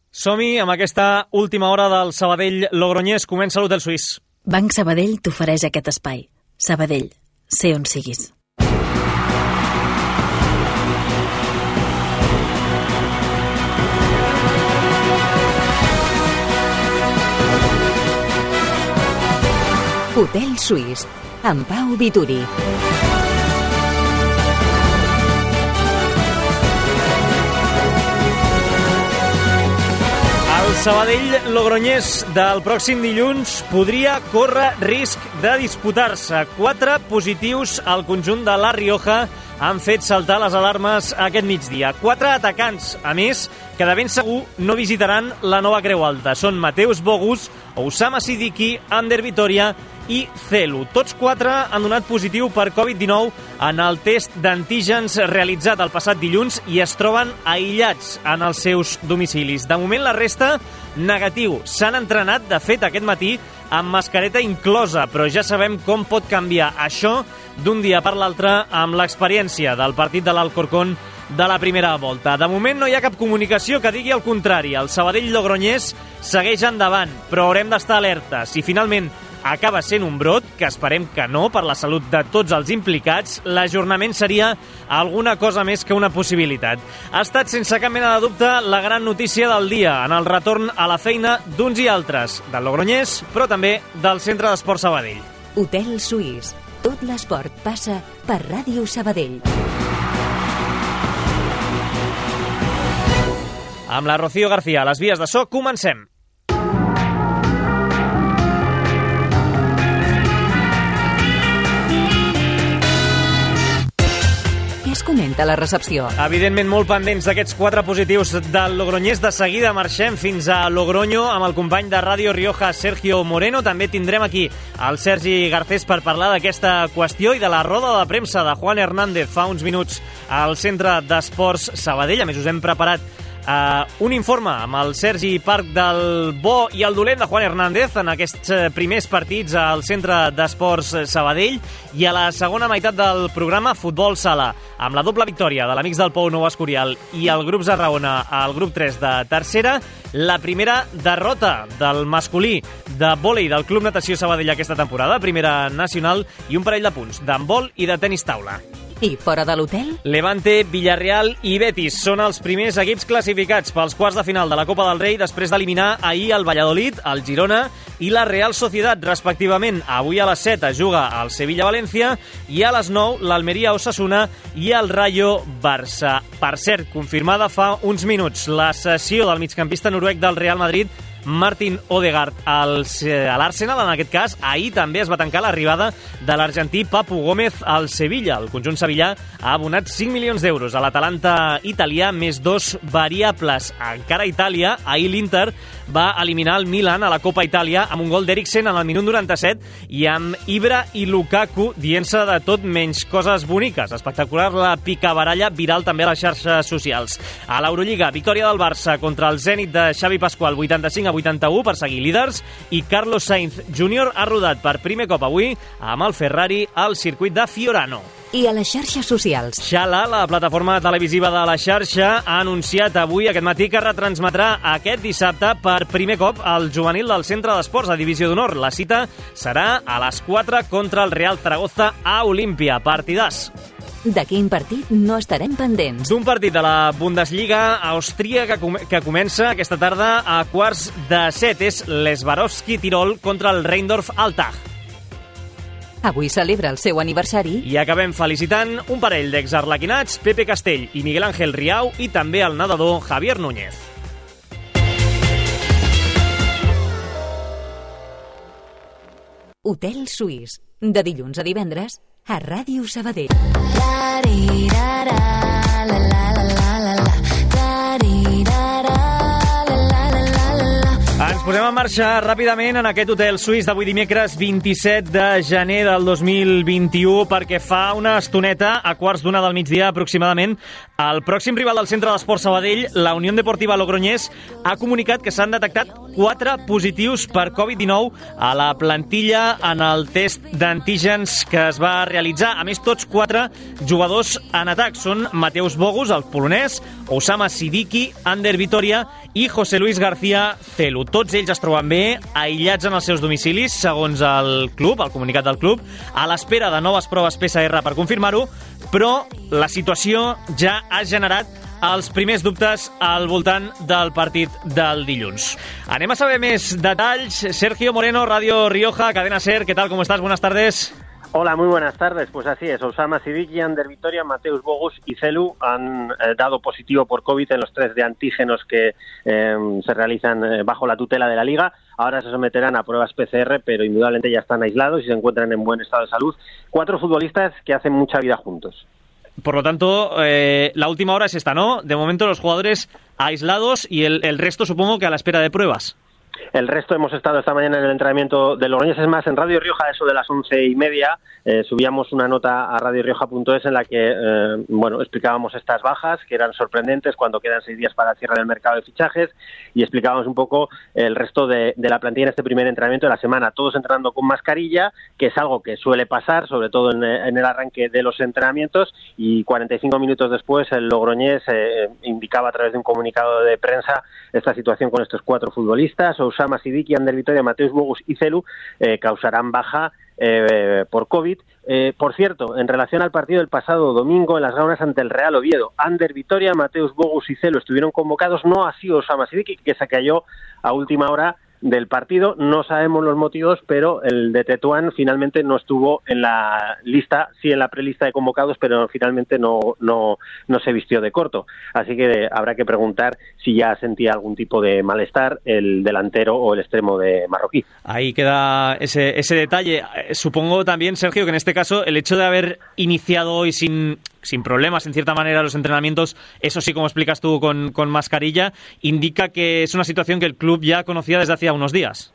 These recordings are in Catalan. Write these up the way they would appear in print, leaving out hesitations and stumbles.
Som-hi amb aquesta última hora del Sabadell-Logroñés. Comença l'Hotel Suís. Banc Sabadell t'ofereix aquest espai. Sabadell, sé on siguis. Hotel Suís, amb Pau Vituri. El Sabadell-Logroñés del pròxim dilluns podria córrer risc de disputar-se. 4 positius al conjunt de La Rioja han fet saltar les alarmes aquest migdia. 4 atacants, a més, que de ben segur no visitaran la nova Creu Alta. Són Mateus Bogus, Oussama Siddiqui, Ander Vitoria i Celu. Tots 4 han donat positiu per Covid-19 en el test d'antígens realitzat el passat dilluns i es troben aïllats en els seus domicilis. De moment la resta negatiu. S'han entrenat, de fet, aquest matí amb mascareta inclosa, però ja sabem com pot canviar això d'un dia per l'altre amb l'experiència del partit de l'Alcorcón de la primera volta. De moment no hi ha cap comunicació que digui el contrari. El Sabadell-Logroñés segueix endavant, però haurem d'estar alerta. Si finalment acaba sent un brot, que esperem que no, per la salut de tots els implicats, l'ajornament seria alguna cosa més que una possibilitat. Ha estat, sense cap mena de dubte, la gran notícia del dia en el retorn a la feina d'uns i altres, del Logroñés, però també del Centre d'Esport Sabadell. Hotel Suís. Tot l'esport passa per Ràdio Sabadell. Amb la Rocío García a les vies de so, comencem. Què es comenta a la recepció? Evidentment molt pendents d'aquests 4 positius del Logroñés. De seguida marxem fins a Logroño amb el company de Ràdio Rioja, Sergio Moreno. També tindrem aquí el Sergi Garcés per parlar d'aquesta qüestió i de la roda de premsa de Juan Hernández fa uns minuts al Centre d'Esports Sabadell. A més, us hem preparat un informe amb el Sergi Parc del bo i el dolent de Juan Hernández en aquests primers partits al Centre d'Esports Sabadell, i a la segona meitat del programa Futbol Sala, amb la doble victòria de l'Amics del Pou Nou Escorial i el grup Zarraona al grup 3 de tercera, la primera derrota del masculí de vòlei del Club Natació Sabadell aquesta temporada, primera nacional, i un parell de punts d'handbol i de tenis taula. I fora de l'hotel? Levante, Villarreal i Betis són els primers equips classificats pels quarts de final de la Copa del Rei després d'eliminar ahir el Valladolid, el Girona i la Real Sociedad, respectivament. Avui a les 7 es juga el Sevilla-València i a les 9 l'Almeria-Osasuna i el Rayo Barça. Per cert, confirmada fa uns minuts la cessió del migcampista noruec del Real Madrid, Martin Odegaard, a l'Arsenal. En aquest cas, ahir també es va tancar l'arribada de l'argentí Papu Gómez al Sevilla. El conjunt sevillà ha abonat 5 milions d'euros a l'Atalanta italià, més 2 variables. Encara a Itàlia, ahir l'Inter va eliminar el Milan a la Copa Itàlia amb un gol d'Eriksen en el minut 97 i amb Ibra i Lukaku dient-se de tot menys coses boniques. Espectacular la picabaralla, viral també a les xarxes socials. A l'Eurolliga, victòria del Barça contra el Zenit de Xavi Pascual, 85-81 per seguir líders, i Carlos Sainz Jr. ha rodat per primer cop avui amb el Ferrari al circuit de Fiorano. I a les xarxes socials? Xala, la plataforma televisiva de la xarxa, ha anunciat avui, aquest matí, que retransmetrà aquest dissabte per primer cop el juvenil del Centre d'Esports a Divisió d'Honor. La cita serà a les 4 contra el Real Zaragoza a Olímpia. Partidàs. De quin partit no estarem pendents? D'un partit de la Bundesliga austríaca que comença aquesta tarda a quarts de 7. És l'Swarovski Tirol contra el Rheindorf Altach. Avui celebra el seu aniversari. I acabem felicitant un parell d'exarlequinats, Pepe Castell i Miguel Ángel Riau, i també el nedador Javier Núñez. Hotel Suís, de dilluns a divendres a Ràdio Sabadell. Ens posem en marxa ràpidament en aquest hotel suís d'avui dimecres 27 de gener del 2021 perquè fa una estoneta, a 1:15 del migdia aproximadament, el pròxim rival del Centre d'Esports Sabadell, la Unió Deportiva Logroñés, ha comunicat que s'han detectat 4 positius per Covid-19 a la plantilla en el test d'antígens que es va realitzar. A més, tots 4 jugadors en atac. Són Mateusz Bogus, el polonès, Osama Siddiqui, Ander Vitoria i José Luis García Celu. Tots ells es troben bé, aïllats en els seus domicilis, segons el club, el comunicat del club, a l'espera de noves proves PCR per confirmar-ho, però la situació ja ha generat els primers dubtes al voltant del partit del dilluns. Anem a saber més detalls. Sergio Moreno, Radio Rioja, Cadena SER, ¿qué tal? ¿Cómo estás? Buenas tardes. Hola, muy buenas tardes. Pues así es, Osama Siddiqui, Ander Vitoria, Mateusz Bogus y Celu han dado positivo por COVID en los 3 de antígenos que se realizan bajo la tutela de la Liga. Ahora se someterán a pruebas PCR, pero indudablemente ya están aislados y se encuentran en buen estado de salud. 4 futbolistas que hacen mucha vida juntos. Por lo tanto, la última hora es esta, ¿no? De momento los jugadores aislados y el resto supongo que a la espera de pruebas. El resto hemos estado esta mañana en el entrenamiento de Logroñés. Es más, en Radio Rioja, eso de las 11:30, subíamos una nota a radiorioja.es en la que explicábamos estas bajas, que eran sorprendentes cuando quedan 6 días para el cierre del mercado de fichajes, y explicábamos un poco el resto de la plantilla en este primer entrenamiento de la semana. Todos entrenando con mascarilla, que es algo que suele pasar, sobre todo en el arranque de los entrenamientos, y 45 minutos después el Logroñés indicaba a través de un comunicado de prensa esta situación con estos 4 futbolistas. Osama Siddiqui, Ander Vitoria, Mateusz Bogus y Celu causarán baja por COVID. Por cierto, en relación al partido del pasado domingo en las Gaunas ante el Real Oviedo, Ander Vitoria, Mateusz Bogus y Celu estuvieron convocados, no así Osama Siddiqui, que se cayó a última hora del partido. No sabemos los motivos, pero el de Tetuán finalmente no estuvo en la lista, sí en la prelista de convocados, pero finalmente no se vistió de corto. Así que habrá que preguntar si ya sentía algún tipo de malestar el delantero o el extremo de marroquí. Ahí queda ese detalle. Supongo también, Sergio, que en este caso el hecho de haber iniciado hoy sin problemas, en cierta manera, los entrenamientos, eso sí, como explicas tú, con mascarilla, indica que es una situación que el club ya conocía desde hacía unos días.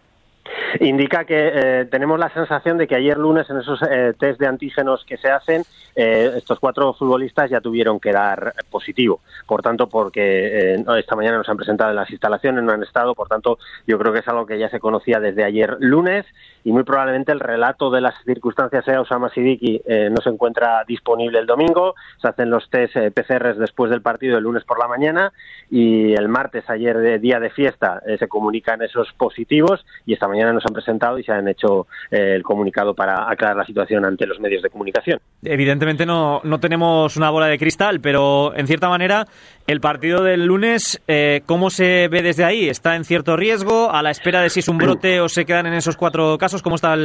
Indica que tenemos la sensación de que ayer lunes en esos test de antígenos que se hacen, estos 4 futbolistas ya tuvieron que dar positivo. Por tanto, porque esta mañana nos han presentado en las instalaciones, no han estado, por tanto, yo creo que es algo que ya se conocía desde ayer lunes, y muy probablemente el relato de las circunstancias sea Osama Siddiqui no se encuentra disponible el domingo, se hacen los test PCRs después del partido el lunes por la mañana, y el martes, ayer día de fiesta, se comunican esos positivos, y esta mañana nos han presentado y se han hecho el comunicado para aclarar la situación ante los medios de comunicación. Evidentemente no tenemos una bola de cristal, pero en cierta manera el partido del lunes, ¿cómo se ve desde ahí? ¿Está en cierto riesgo? ¿A la espera de si es un brote o se quedan en esos 4 casos? ¿Cómo está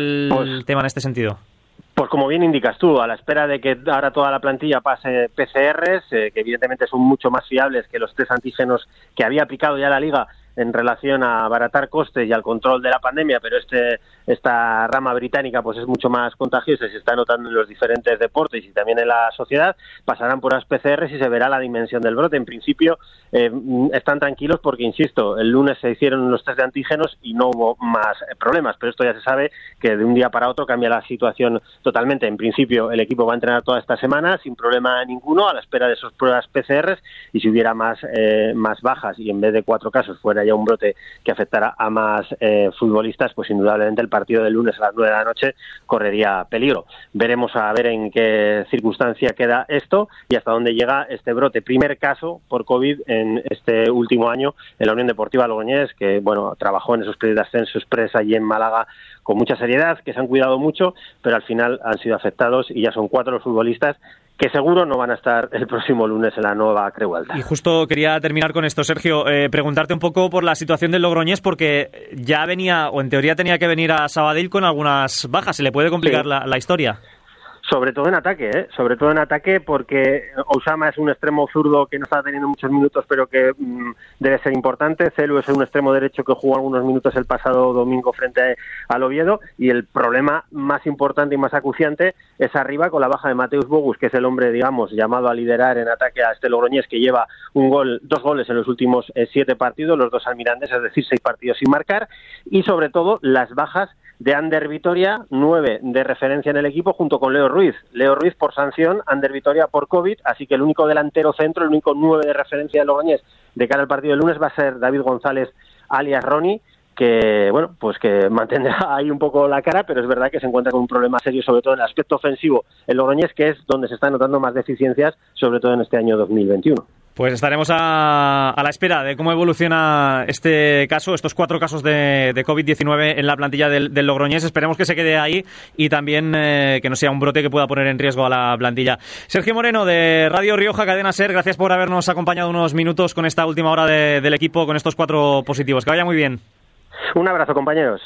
el tema en este sentido? Pues como bien indicas tú, a la espera de que ahora toda la plantilla pase PCRs, que evidentemente son mucho más fiables que los 3 antígenos que había aplicado ya la Liga en relación a abaratar costes y al control de la pandemia, pero esta rama británica pues es mucho más contagiosa y se está notando en los diferentes deportes y también en la sociedad. Pasarán por las PCRs y se verá la dimensión del brote. En principio están tranquilos porque, insisto, el lunes se hicieron los test de antígenos y no hubo más problemas, pero esto ya se sabe que de un día para otro cambia la situación totalmente. En principio el equipo va a entrenar toda esta semana sin problema ninguno, a la espera de esas pruebas PCRs, y si hubiera más bajas y en vez de 4 casos fuera ya un brote que afectara a más futbolistas, pues indudablemente el partido del lunes a las 9 de la noche correría peligro. Veremos a ver en qué circunstancia queda esto y hasta dónde llega este brote. Primer caso por COVID en este último año en la Unión Deportiva Logroñés, que trabajó en esos playoffs de ascenso express allí en Málaga con mucha seriedad, que se han cuidado mucho, pero al final han sido afectados y ya son 4 los futbolistas que seguro no van a estar el próximo lunes en la nueva Creu Alta. Y justo quería terminar con esto, Sergio, preguntarte un poco por la situación del Logroñés, porque ya venía, o en teoría tenía que venir a Sabadell con algunas bajas. ¿Se le puede complicar la historia? Sobre todo en ataque, porque Osama es un extremo zurdo que no está teniendo muchos minutos, pero que debe ser importante. Celu es un extremo derecho que jugó algunos minutos el pasado domingo frente al Oviedo, y el problema más importante y más acuciante es arriba, con la baja de Mateusz Bogus, que es el hombre, digamos, llamado a liderar en ataque a este Logroñés, que lleva 2 goles en los últimos 7 partidos, los 2 al Mirandés, es decir, 6 partidos sin marcar, y sobre todo las bajas de Ander Vitoria, 9 de referencia en el equipo, junto con Leo Ruiz. Leo Ruiz por sanción, Ander Vitoria por COVID, así que el único delantero centro, el único 9 de referencia de Logroñés de cara al partido del lunes va a ser David González, alias Ronnie, que, bueno, pues que mantendrá ahí un poco la cara, pero es verdad que se encuentra con un problema serio, sobre todo en el aspecto ofensivo en Logroñés, que es donde se están notando más deficiencias, sobre todo en este año 2021. Pues estaremos a la espera de cómo evoluciona este caso, estos 4 casos de COVID-19 en la plantilla del Logroñés. Esperemos que se quede ahí y también que no sea un brote que pueda poner en riesgo a la plantilla. Sergio Moreno, de Radio Rioja, Cadena SER, gracias por habernos acompañado unos minutos con esta última hora del equipo, con estos 4 positivos. Que vaya muy bien. Un abrazo, compañeros.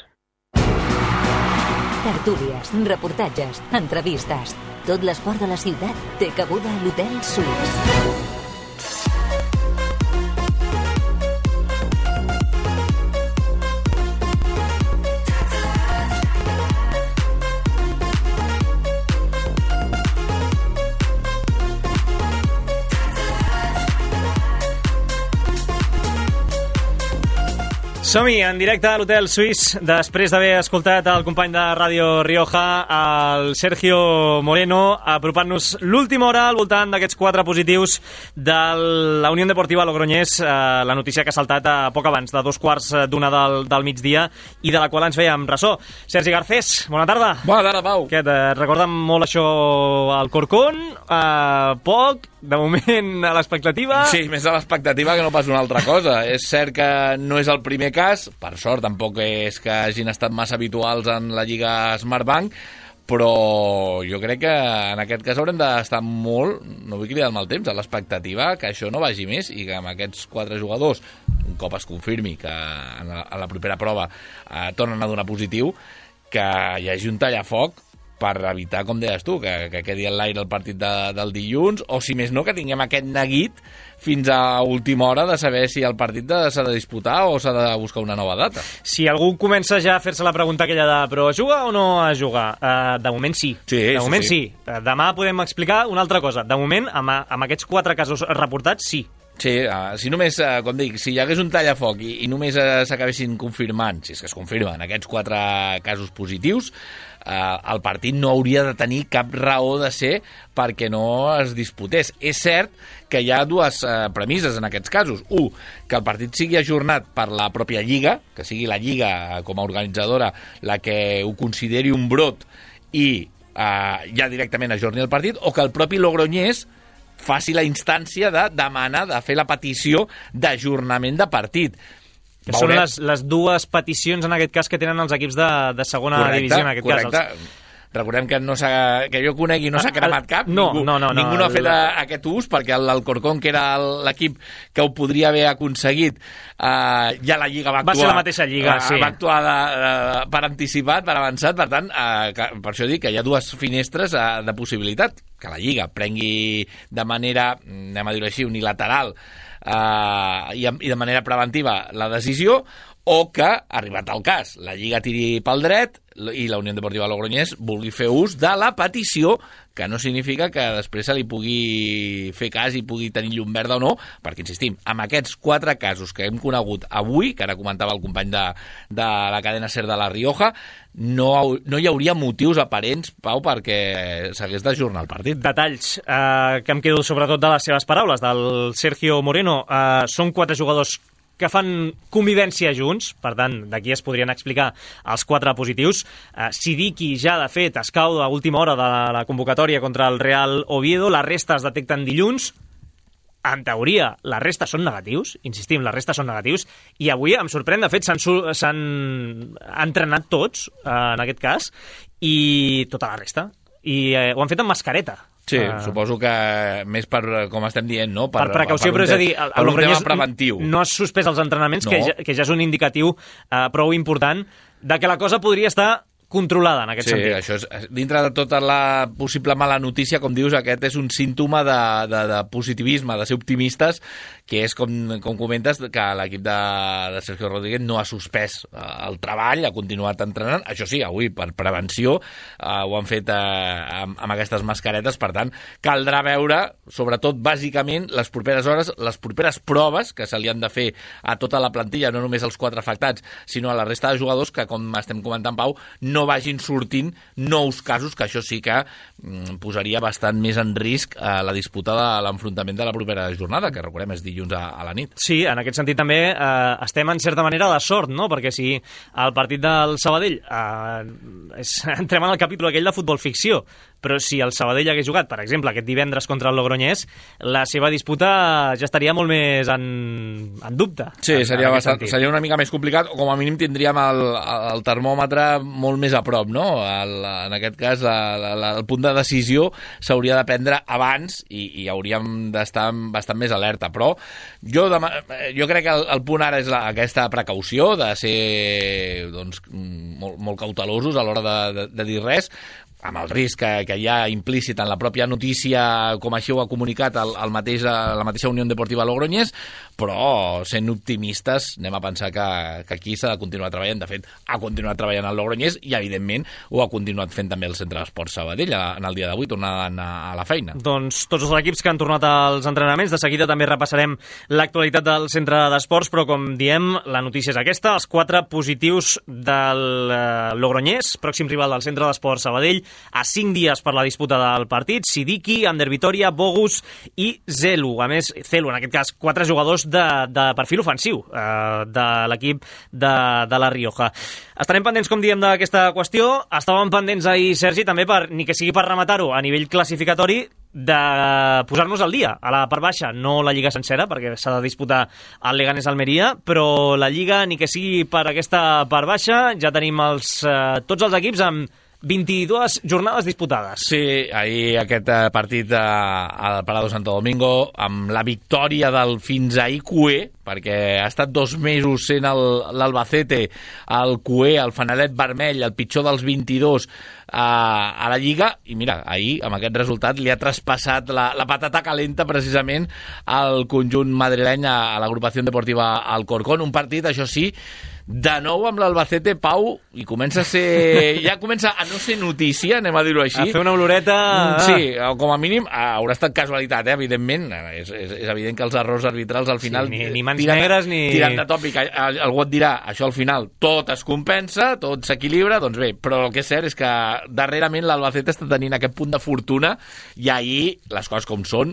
Tertúlies, reportatges, entrevistes. Tot l'esport de la ciutat té cabuda a l'Hotel Suís. Som-hi, en directe a l'Hotel Suís, després d'haver escoltat el company de Ràdio Rioja, el Sergio Moreno, apropant-nos l'última hora al voltant d'aquests 4 positius de la Unió Deportiva Logroñés, la notícia que ha saltat a poc abans de 2:15 del migdia i de la qual ens fèiem ressò. Sergi Garcés, bona tarda. Bona tarda, Pau. Què, et recorda molt això al Corcón? Poc? De moment, a l'expectativa? Sí, més a l'expectativa que no pas una altra cosa. És cert que no és el primer cas, per sort tampoc és que hagin estat massa habituals en la Lliga Smartbank, però jo crec que en aquest cas haurem d'estar molt, no vull cridar el mal temps, a l'expectativa que això no vagi més i que amb aquests 4 jugadors, un cop es confirmi que a la propera prova tornen a donar positiu, que hi hagi un tallafoc per evitar, com deies tu, que quedi en l'aire el partit del dilluns, o si més no, que tinguem aquest neguit fins a última hora de saber si el partit s'ha de disputar o s'ha de buscar una nova data. Si algú comença ja a fer-se la pregunta aquella de però jugar o no a jugar? De moment sí. De moment sí. Demà podem explicar una altra cosa. De moment, amb aquests 4 casos reportats, sí. Sí, si només, com dic, si hi hagués un tallafoc i només s'acabessin confirmant, si és que es confirmen aquests 4 casos positius, el partit no hauria de tenir cap raó de ser perquè no es disputés. És cert que hi ha 2 premisses en aquests casos. 1, que el partit sigui ajornat per la pròpia Lliga, que sigui la Lliga com a organitzadora la que ho consideri un brot i ja directament ajorni el partit, o que el propi Logroñés faci la instància de demanar, de fer la petició d'ajornament de partit. Que són les 2 peticions, en aquest cas, que tenen els equips de segona divisió, en aquest cas. Recordem que jo conegui no s'ha cremat cap. Ningú no ha fet aquest ús, perquè el Corcón, que era l'equip que ho podria haver aconseguit, ja la Lliga va actuar. Va ser la mateixa Lliga, sí. Va actuar per anticipat, per avançat, per tant, per això dic que hi ha 2 finestres de possibilitat. Que la Lliga prengui de manera, anem a dir-ho així, unilateral i de manera preventiva la decisió, o que, arribat al cas, la Lliga tiri pel dret i la Unió Deportiva Logroñés vulgui fer ús de la petició, que no significa que després se li pugui fer cas i pugui tenir llum verda o no, perquè, insistim, amb aquests 4 casos que hem conegut avui, que ara comentava el company de la cadena SER de La Rioja, no hi hauria motius aparents, Pau, perquè s'hagués d'ajornar el partit. Detalls que em quedo sobretot de les seves paraules, del Sergio Moreno. Són 4 jugadors que fan convivència junts, per tant, d'aquí es podrien explicar els 4 positius. Sidiki ja, de fet, es cau a última hora de la convocatòria contra el Real Oviedo, la resta es detecten dilluns. En teoria, la resta són negatius, insistim, la resta són negatius, i avui em sorprèn, de fet, s'han entrenat tots, en aquest cas, i tota la resta, i ho han fet amb mascareta. Sí, suposo que més per, com estem dient, no? Per precaució, però és a dir, el Logroñés preventiu. No ha suspès els entrenaments, no. que ja és un indicatiu prou important de que la cosa podria estar controlada en aquest sentit. Sí, això és, dintre de tota la possible mala notícia, com dius, aquest és un símptoma de positivisme, de ser optimistes, que és, com comentes, que l'equip de Sergio Rodríguez no ha suspès el treball, ha continuat entrenant. Això sí, avui, per prevenció, ho han fet amb aquestes mascaretes. Per tant, caldrà veure, sobretot, bàsicament, les properes hores, les properes proves que se li han de fer a tota la plantilla, no només als 4 afectats, sinó a la resta de jugadors que, com estem comentant, Pau, no vagin sortint nous casos, que això sí que posaria bastant més en risc la disputa de l'enfrontament de la propera jornada, que recordem és dilluns a la nit. Sí, en aquest sentit també estem en certa manera de sort, no? Perquè si el partit del Sabadell entrem en el capítol aquell de futbol ficció, però si el Sabadell hagués jugat, per exemple, aquest divendres contra el Logroñés, la seva disputa ja estaria molt més en dubte. Sí, seria una mica més complicat, o com a mínim tindríem el termòmetre molt més a prop, no? En aquest cas, el punt de decisió s'hauria de prendre abans i hauríem d'estar bastant més alerta, però jo crec que el punt ara és aquesta precaució de ser doncs, molt cautelosos a l'hora de dir res, amb el risc que hi ha implícit en la pròpia notícia, com així ho ha comunicat la mateixa Unió Deportiva Logroñés, però sent optimistes anem a pensar que aquí s'ha de continuar treballant. De fet, ha continuat treballant el Logroñés i, evidentment, ho ha continuat fent també el Centre d'Esports Sabadell en el dia d'avui, tornant a la feina. Doncs tots els equips que han tornat als entrenaments, de seguida també repassarem l'actualitat del Centre d'Esports, però com diem, la notícia és aquesta, els 4 positius del Logroñés, pròxim rival del Centre d'Esports Sabadell, a 5 dies per la disputa del partit, Sidiki, Ander Vitoria, Bogus i Zelu. A més, Zelu, en aquest cas, 4 jugadors de perfil ofensiu de l'equip de la Rioja. Estarem pendents, com diem, d'aquesta qüestió. Estàvem pendents ahir, Sergi, també, ni que sigui per rematar-ho a nivell classificatori, de posar-nos al dia a la part baixa, no la Lliga sencera, perquè s'ha de disputar el Leganés-Almeria, però la Lliga, ni que sigui per aquesta part baixa, ja tenim tots els equips amb 22 jornades disputades. Sí, ahir aquest partit al Palau Santo Domingo, amb la victòria del fins ahir Cué, perquè ha estat 2 mesos sent l'Albacete, el Cué, el fanalet vermell, el pitjor dels 22 a la Lliga, i mira, ahir amb aquest resultat li ha traspassat la patata calenta precisament al conjunt madrileny, a l'agrupació deportiva Alcorcón. Un partit, això sí, de nou amb l'Albacete, Pau, i ja comença a no ser notícia, anem a dir-ho així. A fer una oloreta... Sí, com a mínim haurà estat casualitat, evidentment. És evident que els errors arbitrals al final... Sí, ni mans negres ni... Tirant de tòpic, algú et dirà, això al final tot es compensa, tot s'equilibra, doncs bé, però el que és cert és que darrerament l'Albacete està tenint aquest punt de fortuna i ahir les coses com són...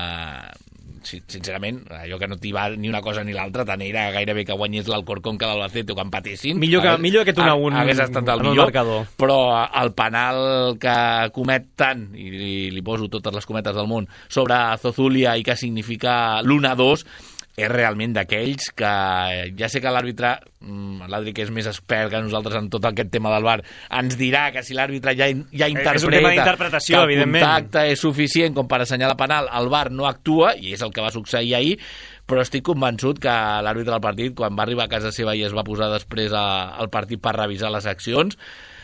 sincerament, allò que no t'hi va ni una cosa ni l'altra, tant era gairebé que guanyés l'Alcorcón que l'Albacete o que empatessin. Millor que un a un hagués estat el millor marcador. Però el penal que comet tant, i li poso totes les cometes del món, sobre Zozulia i que significa l'1-2, és realment d'aquells que ja sé que l'àrbitre que és més expert que nosaltres en tot aquest tema del VAR ens dirà que si l'àrbitre ja interpreta és un tema d'interpretació, que el contacte és suficient com per assenyalar penal, el VAR no actua, i és el que va succeir ahir, però estic convençut que l'àrbitre del partit, quan va arribar a casa seva i es va posar després al partit per revisar les accions,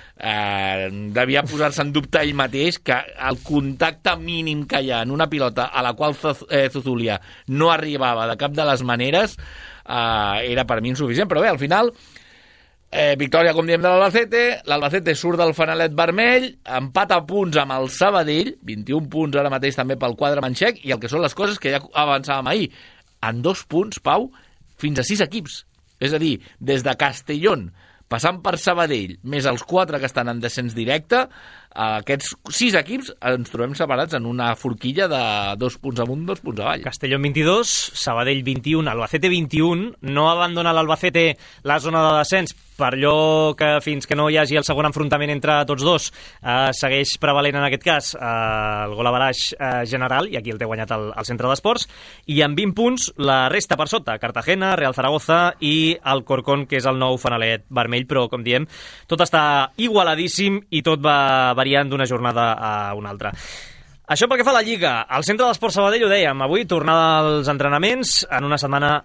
devia posar-se en dubte ell mateix que el contacte mínim que hi ha en una pilota a la qual Zozulia no arribava de cap de les maneres era per mi insuficient, però bé, al final victòria, com diem, de l'Albacete surt del fanalet vermell, empat a punts amb el Sabadell, 21 punts ara mateix també pel quadre manxec, i el que són les coses que ja avançàvem ahir, en 2 punts, Pau, fins a 6 equips, és a dir, des de Castellón passant per Sabadell, més els 4 que estan en descens directe, aquests 6 equips ens trobem separats en una forquilla de 2 punts amunt, 2 punts avall. Castellón 22, Sabadell 21, Albacete 21, no abandona l'Albacete la zona de descens per allò que fins que no hi hagi el segon enfrontament entre tots dos segueix prevalent en aquest cas el gol a baraix general, i aquí el té guanyat el Centre d'Esports, i amb 20 punts la resta per sota, Cartagena, Real Zaragoza i Alcorcón, que és el nou fanalet vermell, però com diem, tot està igualadíssim i tot va variant d'una jornada a una altra. Això pel que fa a la Lliga. Al Centre d'Esports Sabadell, ho dèiem, avui tornada als entrenaments en una setmana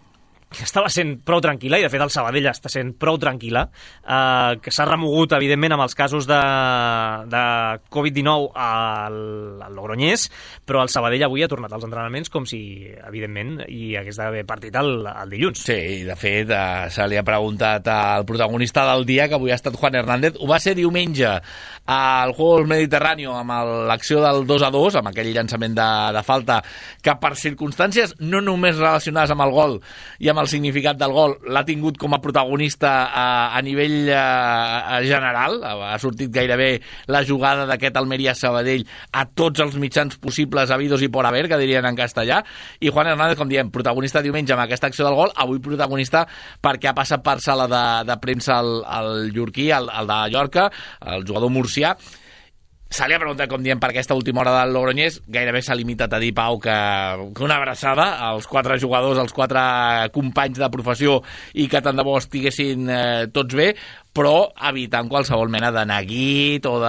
estava sent prou tranquil·la, i de fet el Sabadell està sent prou tranquil·la, que s'ha remogut, evidentment, amb els casos de Covid-19 al Logroñés, però el Sabadell avui ha tornat als entrenaments com si, evidentment, hi hagués d'haver partit el dilluns. Sí, i de fet se li ha preguntat al protagonista del dia, que avui ha estat Juan Hernández. Ho va ser diumenge al Juegos Mediterráneo amb l'acció del 2-2, amb aquell llançament de falta, que per circumstàncies no només relacionades amb el gol i amb el significat del gol, l'ha tingut com a protagonista a nivell general. Ha sortit gairebé la jugada d'aquest Almeria-Sabadell a tots els mitjans possibles, habidos i por haver, que dirien en castellà, i Juan Hernández, com diem, protagonista diumenge amb aquesta acció del gol, avui protagonista perquè ha passat per sala de premsa el llurquí, el de Llorca, el jugador murcià. Se li ha preguntat, com diem, per aquesta última hora del Logroñés. Gairebé s'ha limitat a dir, Pau, que una abraçada als 4 jugadors, als 4 companys de professió, i que tant de bo estiguessin tots bé, però evitant qualsevol mena de neguit o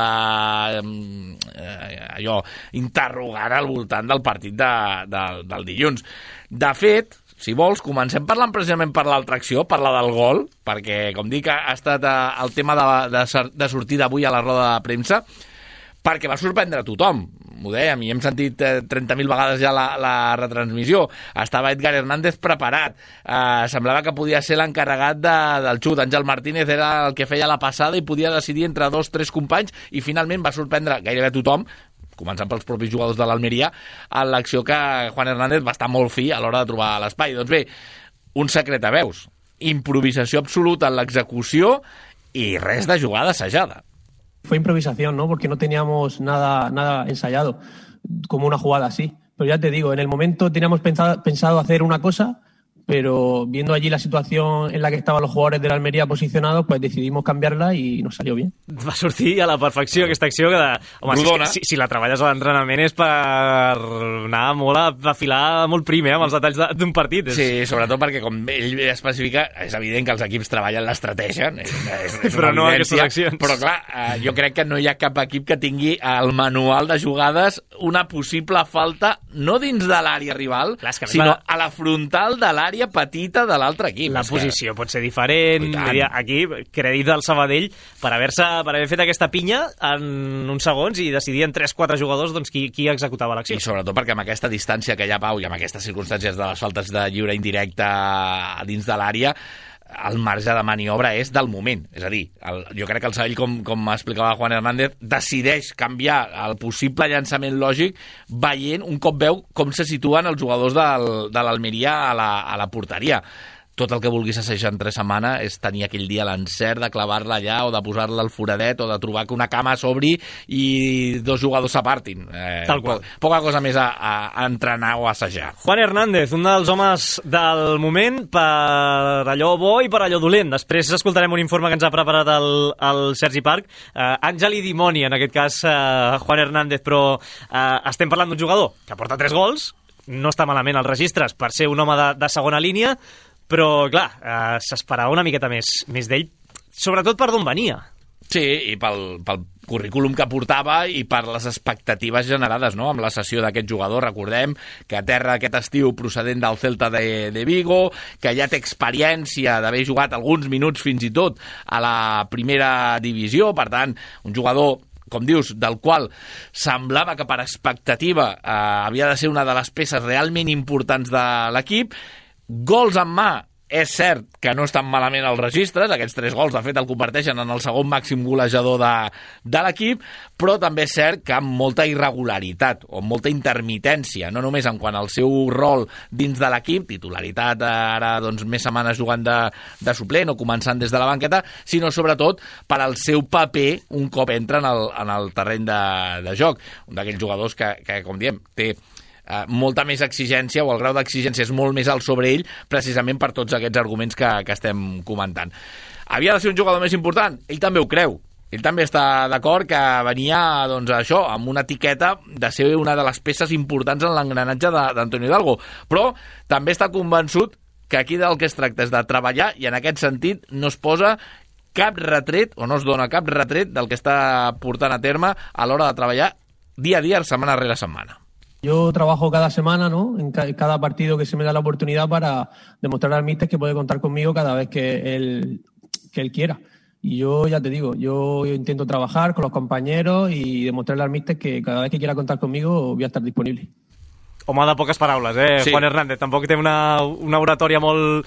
interrogant al voltant del partit del dilluns. De fet, si vols, comencem parlant precisament per l'altra acció, per la del gol, perquè, com dic, ha estat el tema de sortida avui a la roda de premsa, perquè va sorprendre a tothom. Ho dèiem, i hem sentit 30.000 vegades ja la retransmissió. Estava Edgar Hernández preparat. Semblava que podia ser l'encarregat del xut. Àngel Martínez era el que feia la passada i podia decidir entre 2 o 3 companys, i finalment va sorprendre gairebé a tothom, començant pels propis jugadors de l'Almeria, en l'acció que Juan Hernández va estar molt fi a l'hora de trobar l'espai. Doncs bé, un secret a veus. Improvisació absoluta en l'execució i res de jugada assajada. Fue improvisación, ¿no? Porque no teníamos nada ensayado, como una jugada así. Pero ya te digo, en el momento teníamos pensado hacer una cosa, pero viendo allí la situación en la que estaven els jugadors de l'Almeria posicionados, pues decidimos cambiarla i nos salió bien. Va sortir a la perfecció aquesta acció que, home, si la treballes a l'entrenament és per anar molt a filar molt primer amb els detalls d'un partit. Sí, sobretot perquè, com ell especifica, és evident que els equips treballen l'estratègia, però no aquestes accions. Però clar, jo crec que no hi ha cap equip que tingui al manual de jugades una possible falta no dins de l'àrea rival, sinó a la frontal de l'àrea petita de l'altre equip. La posició pot ser diferent. Aquí, crèdit del Sabadell per haver fet aquesta pinya en uns segons i decidir en 3-4 jugadors qui executava l'acció. I sobretot perquè amb aquesta distància que hi ha, Pau, i amb aquestes circumstàncies de les faltes de lliure indirecte dins de l'àrea, el marge de maniobra és del moment. És a dir, jo crec que el Sabadell, com explicava Juan Hernández, decideix canviar el possible llançament lògic veient, un cop veu, com se situen els jugadors de l'Almeria a la porteria. Tot el que vulguis assajar en 3 setmanes és tenir aquell dia l'encert de clavar-la allà o de posar-la al foradet o de trobar que una cama s'obri i 2 jugadors s'apartin. Tal qual. Poca cosa més a entrenar o a assajar. Juan Hernández, un dels homes del moment per allò bo i per allò dolent. Després escoltarem un informe que ens ha preparat el Sergi Parc. Àngel i dimoni, en aquest cas, Juan Hernández, però estem parlant d'un jugador que porta 3 gols, no està malament als registres per ser un home de segona línia, però, clar, s'esperava una miqueta més d'ell, sobretot per d'on venia. Sí, i pel currículum que portava i per les expectatives generades, no?, amb la cessió d'aquest jugador. Recordem que aterra aquest estiu procedent del Celta de Vigo, que ja té experiència d'haver jugat alguns minuts fins i tot a la primera divisió, per tant, un jugador, com dius, del qual semblava que per expectativa havia de ser una de les peces realment importants de l'equip. Gols en mà, és cert que no estan malament els registres, aquests 3 gols de fet el converteixen en el segon màxim golejador de l'equip, però també és cert que amb molta irregularitat o molta intermitència, no només en quant al seu rol dins de l'equip, titularitat ara doncs més setmanes jugant de suplent o començant des de la banqueta, sinó sobretot per al seu paper un cop entra en el terreny de joc. Un d'aquells jugadors que com diem, té molta més exigència, o el grau d'exigència és molt més alt sobre ell, precisament per tots aquests arguments que estem comentant. Havia de ser un jugador més important? Ell també ho creu. Ell també està d'acord que venia, doncs, això, amb una etiqueta de ser una de les peces importants en l'engranatge d'Antonio Hidalgo, però també està convençut que aquí del que es tracta és de treballar, i en aquest sentit no es posa cap retret, o no es dona cap retret del que està portant a terme a l'hora de treballar dia a dia, setmana rere setmana. Yo trabajo cada semana, ¿no? En cada partido que se me da la oportunidad para demostrar al míster que puede contar conmigo cada vez que él quiera. Y yo ya te digo, yo intento trabajar con los compañeros y demostrarle al míster que cada vez que quiera contar conmigo voy a estar disponible. Home de poques paraules, Sí. Juan Hernández. Tampoc té una oratòria molt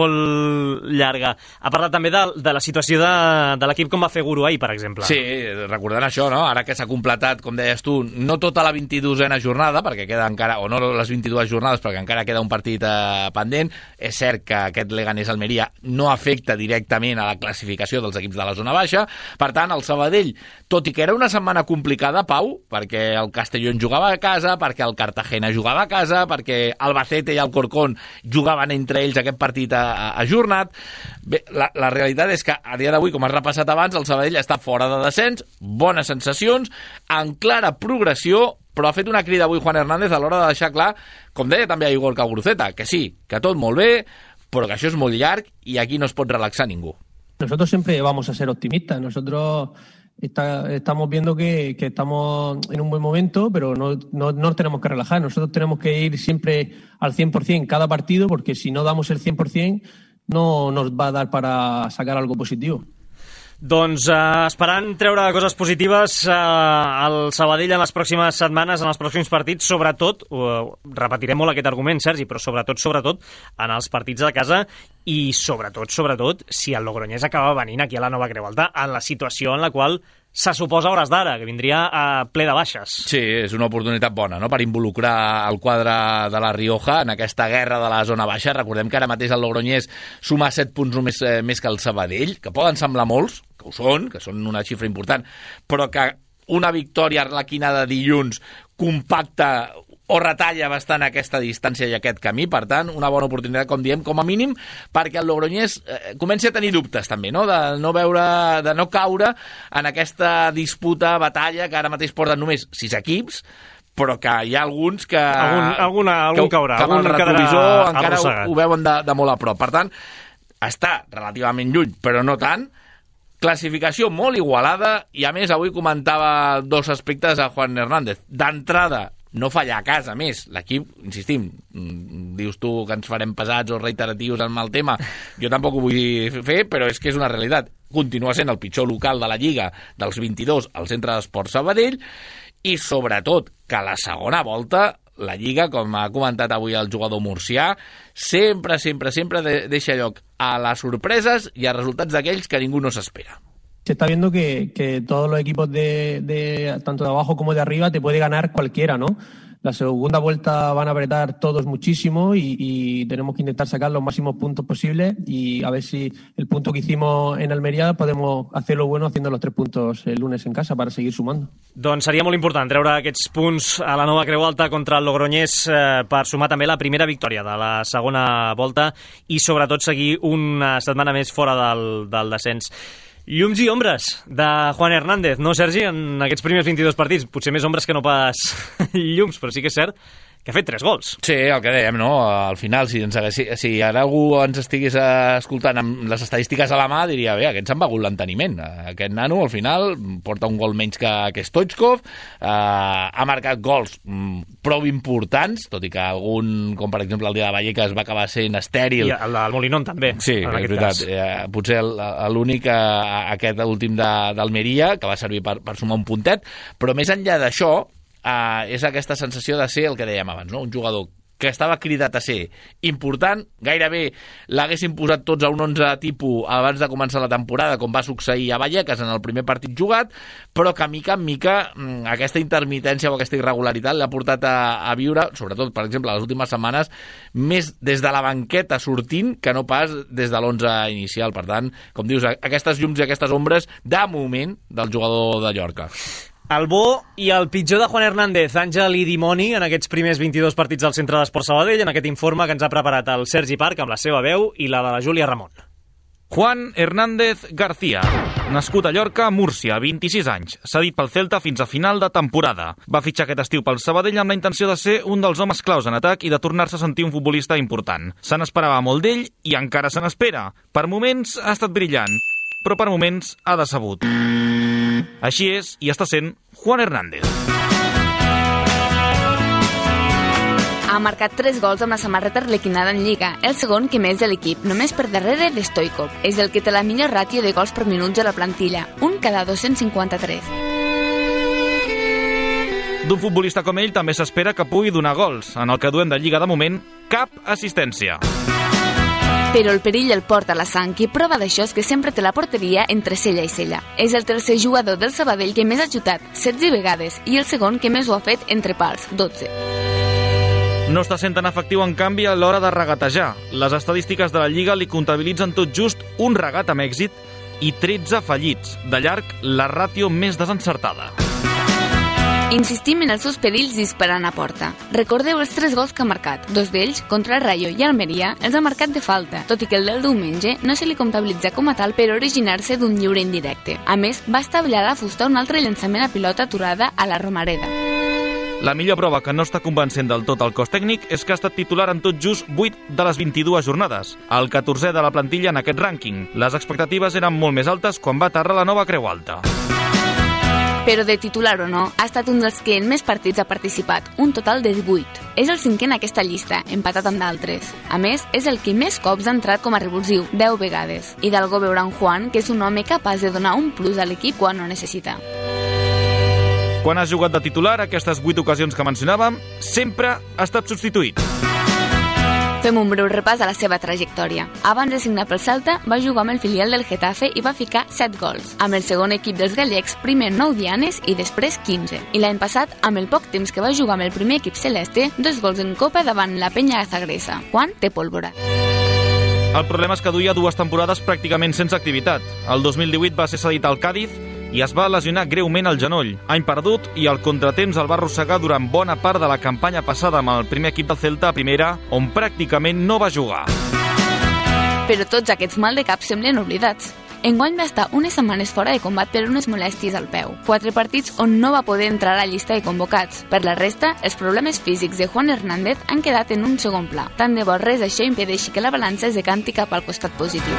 llarga. Ha parlat també de la situació de l'equip com va fer Guru ahir, per exemple. Sí, recordant això, no? Ara que s'ha completat, com deies tu, no tota la 22a jornada, perquè queda encara, o no les 22 jornades, perquè encara queda un partit pendent. És cert que aquest Leganés-Almeria no afecta directament a la classificació dels equips de la zona baixa. Per tant, el Sabadell, tot i que era una setmana complicada, Pau, perquè el Castellón jugava a casa, perquè el Cartagena jugava a casa, perquè Albacete i el Corcón jugaven entre ells aquest partit ajornat. Bé, la realitat és que a dia d'avui, com has repassat abans, el Sabadell està fora de descens, bones sensacions, en clara progressió, però ha fet una crida avui Juan Hernández a l'hora de deixar clar, com deia també a Igor Caguruceta, que sí, que tot molt bé, però que això és molt llarg i aquí no es pot relaxar ningú. Nosotros siempre vamos a ser optimistas. Nosotros estamos viendo que estamos en un buen momento, pero no nos tenemos que relajar. Nosotros tenemos que ir siempre al 100% cada partido, porque si no damos el 100% no nos va a dar para sacar algo positivo. Doncs esperant treure coses positives al Sabadell en les pròximes setmanes, en els pròxims partits, sobretot, repetirem molt aquest argument, Sergi, però sobretot en els partits de casa i sobretot, si el Logroñés acaba venint aquí a la Nova Creu Alta en la situació en la qual se suposa a hores d'ara, que vindria ple de baixes. Sí, és una oportunitat bona, no?, per involucrar el quadre de la Rioja en aquesta guerra de la zona baixa. Recordem que ara mateix el Logroñés suma 7 punts més que el Sabadell, que poden semblar molts, que són una xifra important, però que una victòria arlequina de dilluns compacta o retalla bastant aquesta distància i aquest camí. Per tant, una bona oportunitat, com diem, com a mínim, perquè el Logroñés comenci a tenir dubtes també, no?, de no caure en aquesta disputa, batalla, que ara mateix porten només 6 equips, però que hi ha alguns que... Algun caurà. Que amb el retrovisor encara ho veuen de molt a prop. Per tant, està relativament lluny, però no tant. Classificació molt igualada i, a més, avui comentava 2 aspectes a Juan Hernández. D'entrada, no fallar a casa. Més, l'equip, insistim, dius tu que ens farem pesats o reiteratius amb el tema, jo tampoc ho vull fer, però és que és una realitat. Continua sent el pitjor local de la Lliga dels 22 al Centre d'Esports Sabadell i, sobretot, que a la segona volta la Lliga, com ha comentat avui el jugador murcià, sempre deixa lloc a les sorpreses i a resultats d'aquells que ningú no s'espera. Se está viendo que todos los equipos tanto de abajo como de arriba te puede ganar cualquiera, ¿no? La segunda vuelta van a apretar todos muchísimo y tenemos que intentar sacar los máximos puntos posibles y a ver si el punto que hicimos en Almería podemos hacerlo bueno haciendo los 3 puntos el lunes en casa para seguir sumando. Doncs seria molt important treure aquests punts a la Nova Creu Alta contra el Logroñés per sumar també la primera victòria de la segona volta i sobretot seguir una setmana més fora del descens. Llums i ombres de Juan Hernández, no, Sergi, en aquests primers 22 partits? Potser més ombres que no pas llums, però sí que és cert que ha fet 3 gols. Sí, el que dèiem, no? Al final, si ara algú ens estigués escoltant amb les estadístiques a la mà, diria, bé, aquest s'han begut l'enteniment. Aquest nano, al final, porta un gol menys que Stoichkov, ha marcat gols prou importants, tot i que algun, com per exemple el dia de Vallecas, va acabar sent estèril. I el del Molinón també. Sí, és veritat. Potser l'únic, aquest últim d'Almeria, que va servir per sumar un puntet, però més enllà d'això, és aquesta sensació de ser el que dèiem abans, no? Un jugador que estava cridat a ser important, gairebé l'haguessin posat tots a un 11 tipus abans de començar la temporada, com va succeir a Vallecas en el primer partit jugat, però que mica en mica aquesta intermitència o aquesta irregularitat l'ha portat a viure, sobretot, per exemple, les últimes setmanes, més des de la banqueta sortint que no pas des de l'11 inicial. Per tant, com dius, aquestes llums i aquestes ombres, de moment, del jugador de Llorca. El bo i el pitjor de Juan Hernández, Àngel i dimoni, en aquests primers 22 partits del Centre d'Esports Sabadell, en aquest informe que ens ha preparat el Sergi Parc amb la seva veu i la de la Júlia Ramon. Juan Hernández García, nascut a Llorca, Múrcia, 26 anys, cedit pel Celta fins a final de temporada. Va fitxar aquest estiu pel Sabadell amb la intenció de ser un dels homes claus en atac i de tornar-se a sentir un futbolista important. Se n'esperava molt d'ell i encara se n'espera. Per moments ha estat brillant, però per moments ha decebut. Així és i està sent Juan Hernández. Ha marcat 3 gols amb la samarreta arlequinada en Lliga, el segon que més de l'equip, només per darrere de Stoikov. És el que té la millor ràtio de gols per minuts a la plantilla, un cada 253. D'un futbolista com ell també s'espera que pugui donar gols. En el que duem de Lliga de moment, cap assistència. Però el perill el porta la sang i prova d'això és que sempre té la porteria entre cella i cella. És el tercer jugador del Sabadell que més ha xutat, 16 vegades, i el segon que més ho ha fet entre pals, 12. No està sent tan efectiu, en canvi, a l'hora de regatejar. Les estadístiques de la Lliga li comptabilitzen tot just un regat amb èxit i 13 fallits. De llarg, la ràtio més desencertada. Insistim en els seus perills disparant a porta. Recordeu els 3 gols que ha marcat. 2 d'ells, contra Rayo i Almeria, els ha marcat de falta, tot i que el del diumenge no se li comptabilitza com a tal per originar-se d'un lliure indirecte. A més, va establir a la fusta un altre llançament a pilota aturada a la Romareda. La millor prova que no està convencent del tot el cos tècnic és que ha estat titular en tot just 8 de les 22 jornades, el 14è de la plantilla en aquest rànquing. Les expectatives eren molt més altes quan va aterrar la nova Creu Alta. Però de titular o no, ha estat un dels que en més partits ha participat, un total de 18. És el 5è en aquesta llista, empatat amb d'altres. A més, és el que més cops ha entrat com a revulsiu, 10 vegades. I d'algo veurà en Juan, que és un home capaç de donar un plus a l'equip quan ho necessita. Quan has jugat de titular, aquestes 8 ocasions que mencionàvem, sempre ha estat substituït. Fem un breu repàs a la seva trajectòria. Abans de signar pel Celta, va jugar amb el filial del Getafe i va ficar 7 gols. Amb el segon equip dels gallecs, primer 9 dianes i després 15. I l'any passat, amb el poc temps que va jugar amb el primer equip celeste, 2 gols en Copa davant la Penya Zagresa. Juan té pólvora. El problema és que duia 2 temporades pràcticament sense activitat. El 2018 va ser cedit al Cádiz i es va lesionar greument el genoll. Any perdut i el contratemps el va arrossegar durant bona part de la campanya passada amb el primer equip del Celta a primera, on pràcticament no va jugar. Però tots aquests mal de cap semblen oblidats. Enguany va estar unes setmanes fora de combat per unes molèsties al peu. 4 partits on no va poder entrar a la llista de convocats. Per la resta, els problemes físics de Juan Hernández han quedat en un segon pla. Tant de bo res això impedeixi que la balança es decanti cap al costat positiu.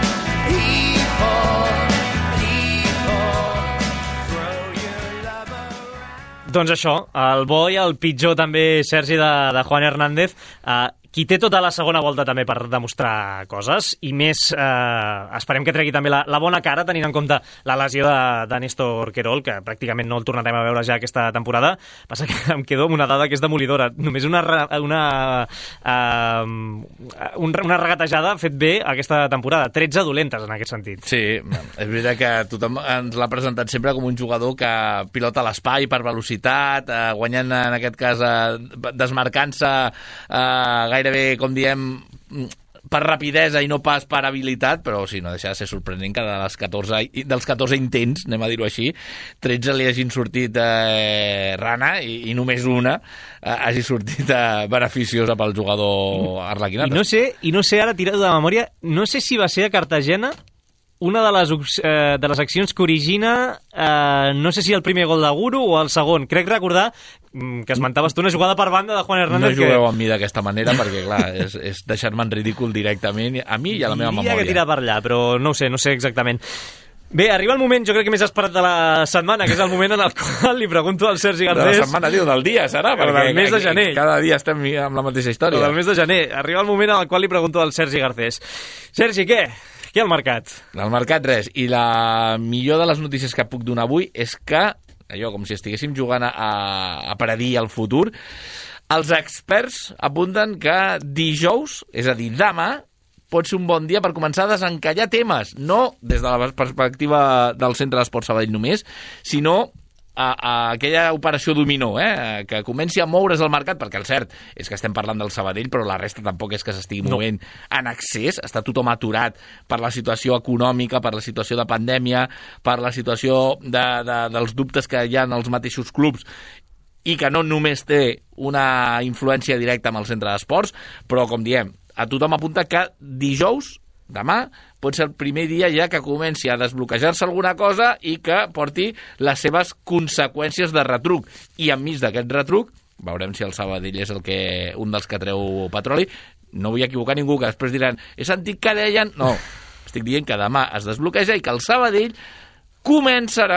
Doncs això, el bo i el pitjor també, Sergi, de Juan Hernández, qui té tota la segona volta també per demostrar coses, i més, esperem que tregui també la bona cara, tenint en compte la lesió de Néstor Querol, que pràcticament no el tornarem a veure ja aquesta temporada. Passa que em quedo amb una dada que és demolidora. Només una regatejada ha fet bé aquesta temporada. 13 dolentes, en aquest sentit. Sí, és veritat que tothom ens l'ha presentat sempre com un jugador que pilota l'espai per velocitat, guanyant, en aquest cas, desmarcant-se gairebé, com diem, per rapidesa i no pas per habilitat, però sí, no deixa de ser sorprenent que dels 14 intents, anem a dir-ho així, 13 li hagin sortit rana i només una hagi sortit beneficiosa pel jugador arlequinat. I no sé, ara tirado de memòria, no sé si va ser a Cartagena una de les accions que origina, no sé si el primer gol de Guru o el segon. Crec recordar que esmentaves tu una jugada per banda de Juan Hernández. No jugueu amb mi d'aquesta manera perquè, clar, és deixar-me en ridícul directament a mi i a la meva memòria. Diria que tirar per allà, però no ho sé exactament. Bé, arriba el moment, jo crec que més esperat de la setmana, que és el moment en el qual li pregunto al Sergi Garcés... De la setmana, diu, del dia, serà? Però del mes de gener. Cada dia estem amb la mateixa història. Del mes de gener. Arriba el moment en el qual li pregunto al Sergi Garcés. Sergi, què? Què al mercat? Al mercat res. I la millor de les notícies que puc donar avui és que, allò com si estiguéssim jugant a predir el futur, els experts apunten que dijous, és a dir, demà, pot ser un bon dia per començar a desencallar temes, no des de la perspectiva del Centre d'Esports Sabadell només, sinó a aquella operació dominó, que comenci a moure's el mercat, perquè el cert és que estem parlant del Sabadell, però la resta tampoc és que s'estigui movent en excés, està tothom aturat per la situació econòmica, per la situació de pandèmia, per la situació dels dubtes que hi ha en els mateixos clubs, i que no només té una influència directa amb el Centre d'Esports, però, com diem, a tothom apunta que dijous, demà, pot ser el primer dia ja que comenci a desbloquejar-se alguna cosa i que porti les seves conseqüències de retruc. I enmig d'aquest retruc, veurem si el Sabadell és un dels que treu petroli. No vull equivocar ningú, que després diran he sentit que deien... No, estic dient que demà es desbloqueja i que el Sabadell començarà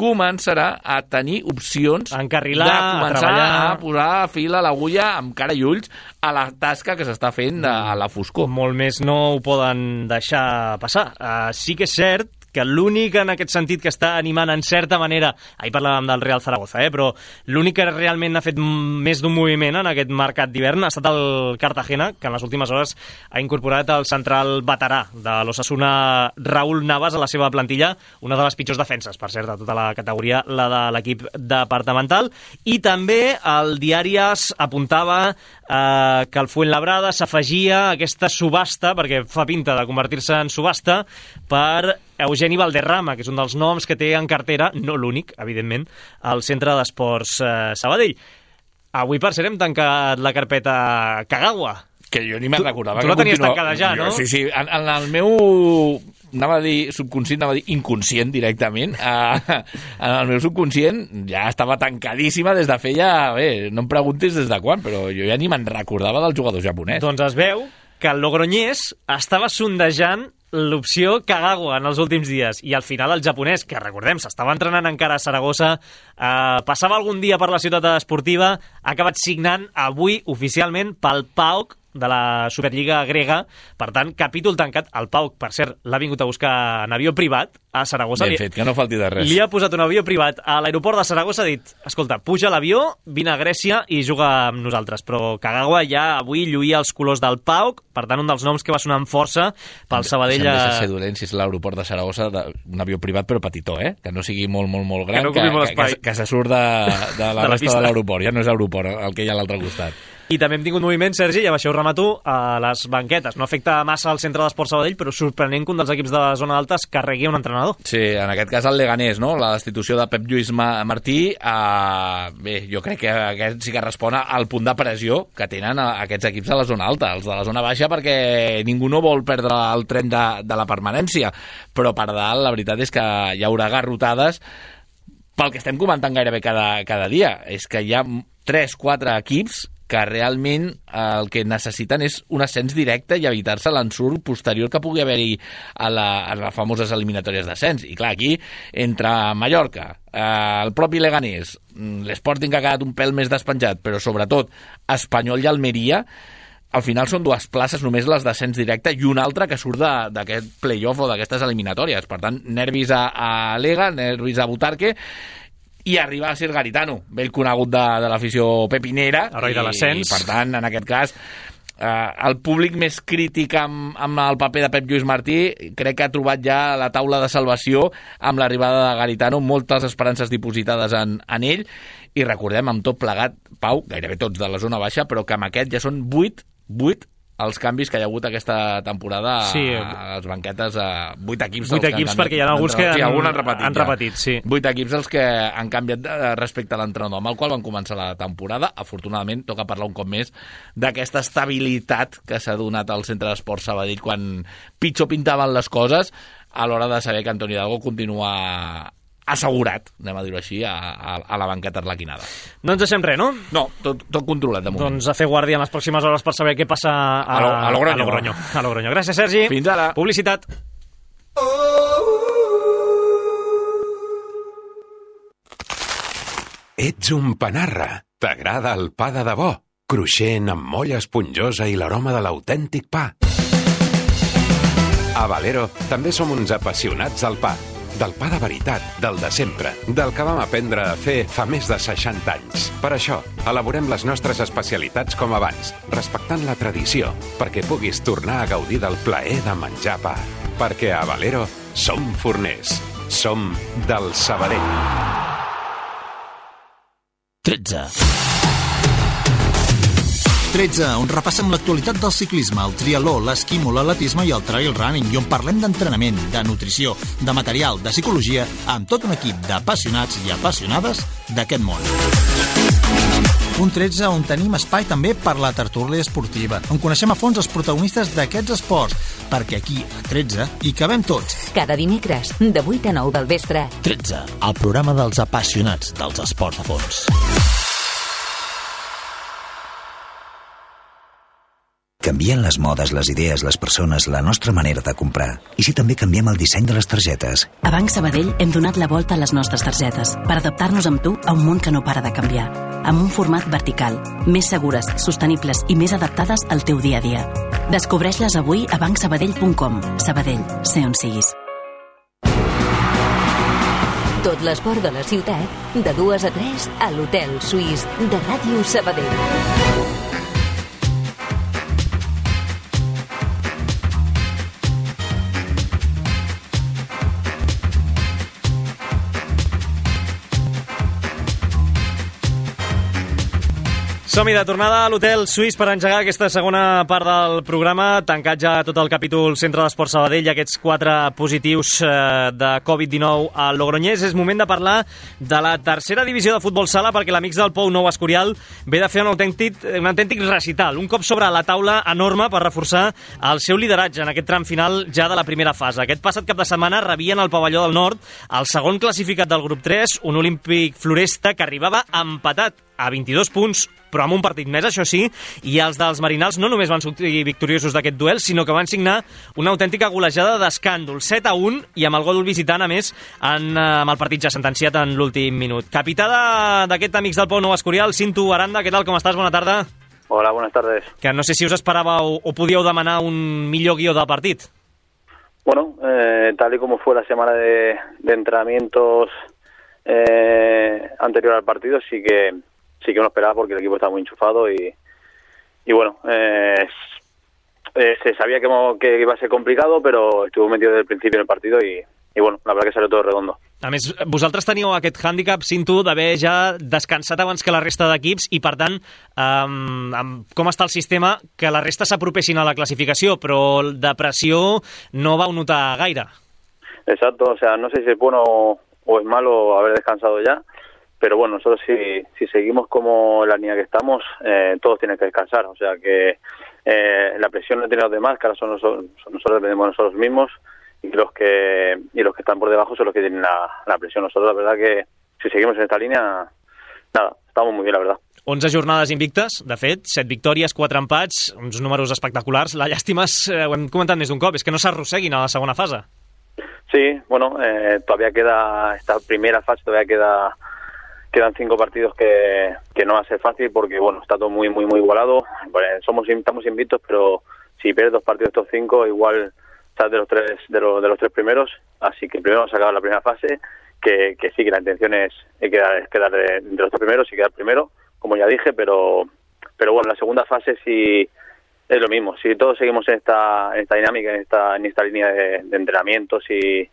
començarà a tenir opcions encarrilar, de començar a posar fil a l'agulla amb cara i ulls a la tasca que s'està fent a la foscor. Molt més no ho poden deixar passar. Sí que és cert que l'únic en aquest sentit que està animant en certa manera, ahir parlàvem del Real Zaragoza, però l'únic que realment ha fet més d'un moviment en aquest mercat d'hivern ha estat el Cartagena, que en les últimes hores ha incorporat el central veterà de l'Osasuna, Raúl Navas, a la seva plantilla, una de les pitjors defenses, per cert, de tota la categoria, la de l'equip departamental. I també el diari AS apuntava que el Fuenlabrada s'afegia a aquesta subhasta, perquè fa pinta de convertir-se en subhasta, per Eugeni Valderrama, que és un dels noms que té en cartera, no l'únic, evidentment, al Centre d'Esports Sabadell. Avui, per cert, hem tancat la carpeta Kagawa. Que jo ni me'n recordava. Tu la tenies tancada ja, no? Sí. En el meu, anava a dir subconscient, anava a dir inconscient directament. En el meu subconscient ja estava tancadíssima des de feia... Bé, no em preguntis des de quan, però jo ja ni me'n recordava del jugador japonès. Doncs es veu que el Logroñés estava sondejant l'opció Kagawa en els últims dies, i al final el japonès, que recordem, s'estava entrenant encara a Saragossa, passava algun dia per la ciutat esportiva, ha acabat signant avui oficialment pel PAOK de la Superliga grega. Per tant, capítol tancat. El PAOK, per cert, l'ha vingut a buscar en avió privat a Saragossa. Ben fet, que no falti de res. Li ha posat un avió privat a l'aeroport de Saragossa, ha dit, escolta, puja a l'avió, vine a Grècia i juga amb nosaltres. Però Kagawa ja avui lluïa els colors del PAOK, per tant, un dels noms que va sonar amb força pel Sabadell. Sembla ser dolent si és l'aeroport de Saragossa, un avió privat però petitó, que no sigui molt gran, que se surt de la resta de l'aeroport. Ja no és aeroport el que hi ha a l'altre costat. I també hem tingut moviment, Sergi, i amb això ho remato, a les banquetes. No afecta massa al Centre d'Esports Sabadell, però sorprenent que un dels equips de la zona alta es carregui un entrenador. Sí, en aquest cas el Leganés, no? La destitució de Pep Lluís Martí. Bé, jo crec que aquest sí que respon al punt de pressió que tenen aquests equips de la zona alta, els de la zona baixa, perquè ningú no vol perdre el tren de la permanència. Però per dalt, la veritat és que hi haurà garrotades pel que estem comentant gairebé cada dia. És que hi ha 3-4 equips que realment el que necessiten és un ascens directe i evitar-se l'ensurt posterior que pugui haver-hi a les famoses eliminatòries d'ascens. I clar, aquí, entre Mallorca, el propi Leganés, l'Sporting que ha quedat un pèl més despenjat, però sobretot Espanyol i Almeria, al final són 2 places només les d'ascens directe i una altra que surt d'aquest play-off o d'aquestes eliminatòries. Per tant, nervis a Lega, nervis a Butarque, i arriba a ser Garitano, vell conegut de l'afició pepinera, el rei de l'ascens. I per tant, en aquest cas, el públic més crític amb el paper de Pep Lluís Martí crec que ha trobat ja la taula de salvació amb l'arribada de Garitano, moltes esperances dipositades en ell, i recordem, amb tot plegat, Pau, gairebé tots de la zona baixa, però que amb aquest ja són 8 els canvis que hi ha hagut aquesta temporada a les banquetes, 8 equips. 8 equips, perquè hi ha alguns que han repetit. Sí. 8 equips els que han canviat respecte a l'entrenador amb el qual van començar la temporada. Afortunadament, toca parlar un cop més d'aquesta estabilitat que s'ha donat al Centre d'Esports Sabadell quan pitjor pintaven les coses, a l'hora de saber que Antoni Hidalgo continua assegurat, anem a dir-ho així, a la banqueta arlequinada. No ens deixem res, no? No, tot controlat de moment. Doncs a fer guàrdia en les pròximes hores per saber què passa a Logroño. Gràcies, Sergi. Fins ara. Publicitat. Ets un panarra. T'agrada el pa de debò? Cruixent, amb molla esponjosa i l'aroma de l'autèntic pa. A Valero també som uns apassionats del pa. Del pa de veritat, del de sempre, del que vam aprendre a fer fa més de 60 anys. Per això, elaborem les nostres especialitats com abans, respectant la tradició, perquè puguis tornar a gaudir del plaer de menjar pa. Perquè a Valero som forners. Som del Sabadell. 13, on repassem l'actualitat del ciclisme, el triatló, l'esquimo, l'atletisme i el trail running, i on parlem d'entrenament, de nutrició, de material, de psicologia, amb tot un equip d'apassionats i apassionades d'aquest món. Un 13 on tenim espai també per la tertúlia esportiva, on coneixem a fons els protagonistes d'aquests esports, perquè aquí, a 13, hi cabem tots. Cada dimecres, de 8 a 9 del vespre. 13, el programa dels apassionats dels esports a fons. Canvien les modes, les idees, les persones, la nostra manera de comprar. I si també canviem el disseny de les targetes? A Banc Sabadell hem donat la volta a les nostres targetes per adaptar-nos amb tu a un món que no para de canviar. Amb un format vertical, més segures, sostenibles i més adaptades al teu dia a dia. Descobreix-les avui a bancsabadell.com. Sabadell, sé on siguis. Tot l'esport de la ciutat, de 2 a 3 a l'Hotel Suís de Ràdio Sabadell. Som-hi de tornada a l'Hotel Suís per engegar aquesta segona part del programa, tancat ja tot el capítol Centre d'Esport Sabadell i aquests 4 positius de Covid-19 al Logroñés. És moment de parlar de la tercera divisió de futbol sala perquè l'Amics del Pou Nou Escorial ve de fer un autèntic recital, un cop sobre la taula enorme per reforçar el seu lideratge en aquest tram final ja de la primera fase. Aquest passat cap de setmana rebien al pavelló del Nord el segon classificat del grup 3, un Olímpic Floresta que arribava empatat a 22 punts, però amb un partit més, això sí, i els dels Marinals no només van sortir victoriosos d'aquest duel, sinó que van signar una autèntica golejada d'escàndol, 7-1, i amb el gol visitant, a més, amb el partit ja sentenciat en l'últim minut. Capità d'aquest Amics del Pou Nou Escorial, Cinto Aranda, què tal, com estàs? Bona tarda. Hola, buenas tardes. Que no sé si us esperàveu o podíeu demanar un millor guió del partit. Bueno, tal y como fue la semana de entrenamientos anterior al partido, sí que uno esperaba porque el equipo está muy enchufado y bueno, se sabía que iba a ser complicado, pero estuvo metido desde el principio en el partido y bueno, la verdad que salió todo redondo. A més, vosaltres teníeu aquest hàndicap, Cinto, d'haver ja descansat abans que la resta d'equips i, per tant, com està el sistema, que la resta s'apropessin a la classificació, però de pressió no vau notar gaire. Exacto, o sea, no sé si es bueno o es malo haber descansado ya, pero bueno, nosotros si seguimos como la línea que estamos, todos tienen que descansar, o sea que la presión no tiene los demás, que ahora nosotros dependemos de nosotros mismos, y los que están por debajo son los que tienen la presión. Nosotros, la verdad que si seguimos en esta línea, nada, estamos muy bien, la verdad. 11 jornades invictes, de fet, 7 victòries, 4 empats, uns números espectaculars. La llàstima, ho hem comentat més d'un cop, és que no s'arrosseguin a la segona fase. Sí, bueno, todavía queda esta primera fase, quedan 5 partidos que no va a ser fácil porque, bueno, está todo muy igualado. Estamos invictos, pero si pierdes 2 partidos de estos 5, igual estás de los 3 primeros. Así que primero vamos a acabar la primera fase, que sí, que la intención es quedar de los 3 primeros y quedar primero, como ya dije, pero bueno, la segunda fase sí es lo mismo. Si todos seguimos en esta dinámica, en esta línea de entrenamientos y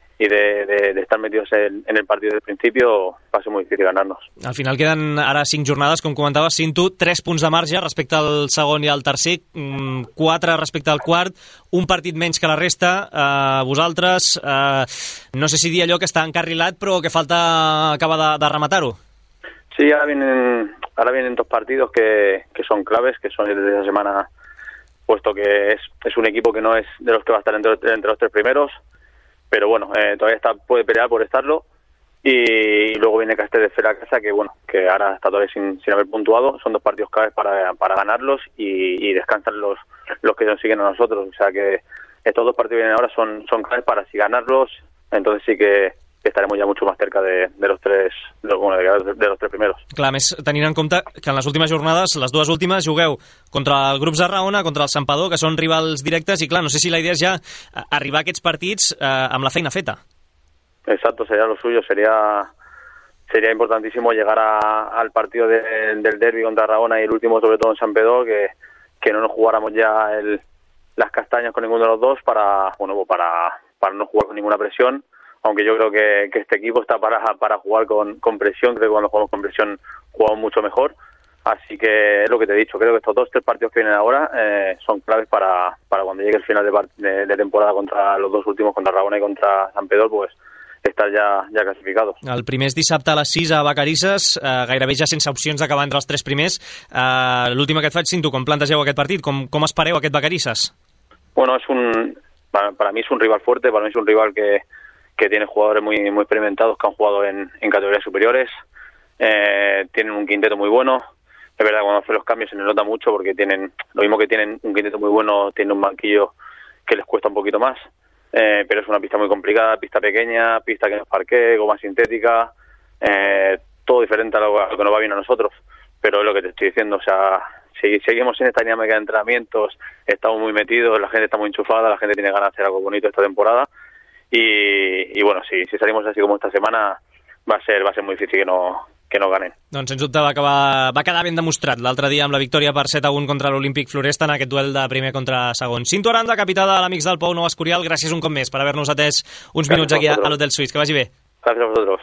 de estar metidos en el partido del principio, va a ser muy difícil ganarnos. Al final queden ara 5 jornades, com comentaves, Cinto, 3 punts de marge respecte al segon i al tercer, 4 respecte al quart, un partit menys que la resta. Vosaltres, no sé si dir allò que està encarrilat, però que falta acabar de rematar-ho. Sí, ahora vienen 2 partidos que son claves, que son el de esa semana, puesto que es un equipo que no es de los que va a estar entre los 3 primeros, pero bueno, todavía puede pelear por estarlo, y luego viene Castelldefels de la casa, que bueno, que ahora está todavía sin haber puntuado. Son 2 partidos claves para ganarlos y descansan los que nos siguen a nosotros, o sea que estos 2 partidos que vienen ahora son claves para si ganarlos, entonces sí que estaremos ya mucho más cerca de los 3 primeros. Clar, més tenint en compte que en les últimes jornades, les 2 últimes, jugueu contra el grup Zarraona, contra el Santpedor, que són rivals directes, i clar, no sé si la idea és ja arribar a aquests partits amb la feina feta. Exacto, sería lo suyo, sería importantísimo llegar al partido del derbi contra Zarraona y el último sobre todo en Santpedor, que no nos jugáramos ya las castañas con ninguno de los dos para no jugar con ninguna presión. Aunque yo creo que este equipo está para jugar con presión. Creo que cuando jugamos con presión jugamos mucho mejor. Así que es lo que te he dicho. Creo que estos 2-3 partidos que vienen ahora son claves para cuando llegue el final de temporada contra los 2 últimos, contra Zarraona y contra Santpedor, pues estar ja classificados. El primer és dissabte a les 6 a Vacarisses, gairebé ja sense opcions d'acabar entre els 3 primers. L'última que et faig, Cinto, com plantegeu aquest partit? Com espereu aquest Vacarisses? Bueno, para mí es un rival fuerte, para mí es un rival que tiene jugadores muy experimentados que han jugado en categorías superiores, tienen un quinteto muy bueno, Es verdad, cuando hace los cambios se les nota mucho porque tienen, lo mismo que tienen un quinteto muy bueno, tienen un banquillo que les cuesta un poquito más, pero es una pista muy complicada, pista pequeña, pista que no es parqué, goma sintética, todo diferente a lo que nos va bien a nosotros, pero es lo que te estoy diciendo, o sea, si seguimos en esta dinámica de entrenamientos, estamos muy metidos, la gente está muy enchufada, la gente tiene ganas de hacer algo bonito esta temporada y bueno, si salimos así como esta semana va a ser muy difícil que no ganen. Doncs sens dubte va quedar ben demostrat l'altre dia amb la victòria per 7-1 contra l'Olímpic Floresta en aquest duel de primer contra segon. Cinto Aranda, capità de l'Amics del Pou Nou Escorial, gràcies un cop més per haver-nos atès uns minuts aquí a l'Hotel Suisse. Que vagi bé. Gràcies a vosaltres.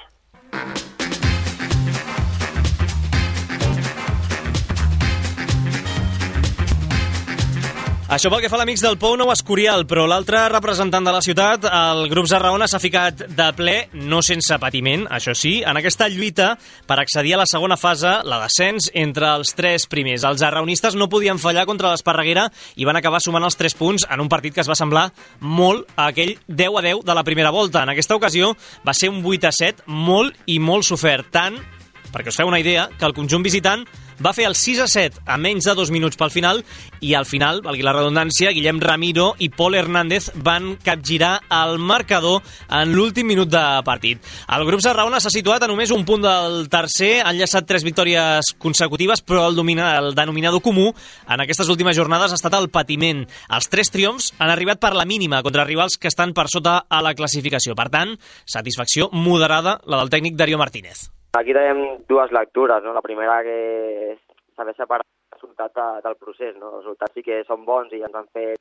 Això pel que fa a l'Amics del Pou Nou Escorial, però l'altre representant de la ciutat, el grup Zarraona, s'ha ficat de ple, no sense patiment, això sí, en aquesta lluita per accedir a la segona fase, la descens, entre els 3 primers. Els zarraonistes no podien fallar contra l'Esparreguera i van acabar sumant els 3 punts en un partit que es va semblar molt a aquell 10-10 de la primera volta. En aquesta ocasió va ser un 8-7 molt i molt sofert, tant, perquè us feu una idea, que el conjunt visitant va fer el 6-7 a menys de 2 minuts pel final i al final, valgui la redundància, Guillem Ramiro i Pol Hernández van capgirar el marcador en l'últim minut de partit. El grup Zarraona s'ha situat a només un punt del tercer, han llaçat 3 victòries consecutives, però el denominador comú en aquestes últimes jornades ha estat el patiment. Els 3 triomfs han arribat per la mínima contra rivals que estan per sota a la classificació. Per tant, satisfacció moderada la del tècnic Darío Martínez. Aquí tenim 2 lectures, no? La primera que és saber separar el resultat del procés, no? Els resultats sí que són bons i ens han fet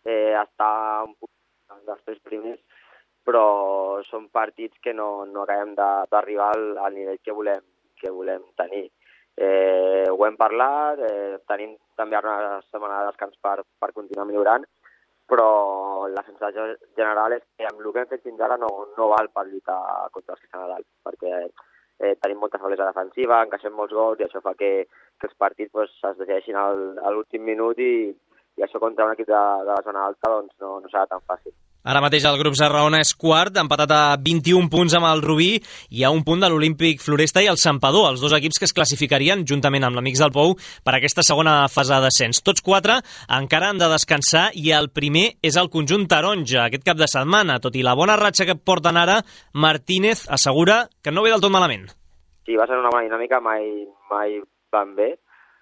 estar un punt dels 3 primers, però són partits que no acabem d'arribar al nivell que volem tenir. Ho hem parlat, tenim també una setmana de descans per continuar millorant, però la sensació general és que amb el que hem fet fins ara no val per lluitar contra els que estan a dalt, perquè tenim molta feblesa defensiva, encaixem molts gols i això fa que els partits es decideixin a l'últim minut i això contra un equip de la zona alta doncs no serà tan fàcil. Ara mateix el grup Zarraona és quart, empatat a 21 punts amb el Rubí i a un punt de l'Olímpic Floresta i el Santpedor, els 2 equips que es classificarien juntament amb l'Amics del Pou per aquesta segona fase de descens. Tots 4 encara han de descansar i el primer és el conjunt taronja aquest cap de setmana. Tot i la bona ratxa que porten ara, Martínez assegura que no ve del tot malament. Sí, va ser una bona dinàmica, mai van bé,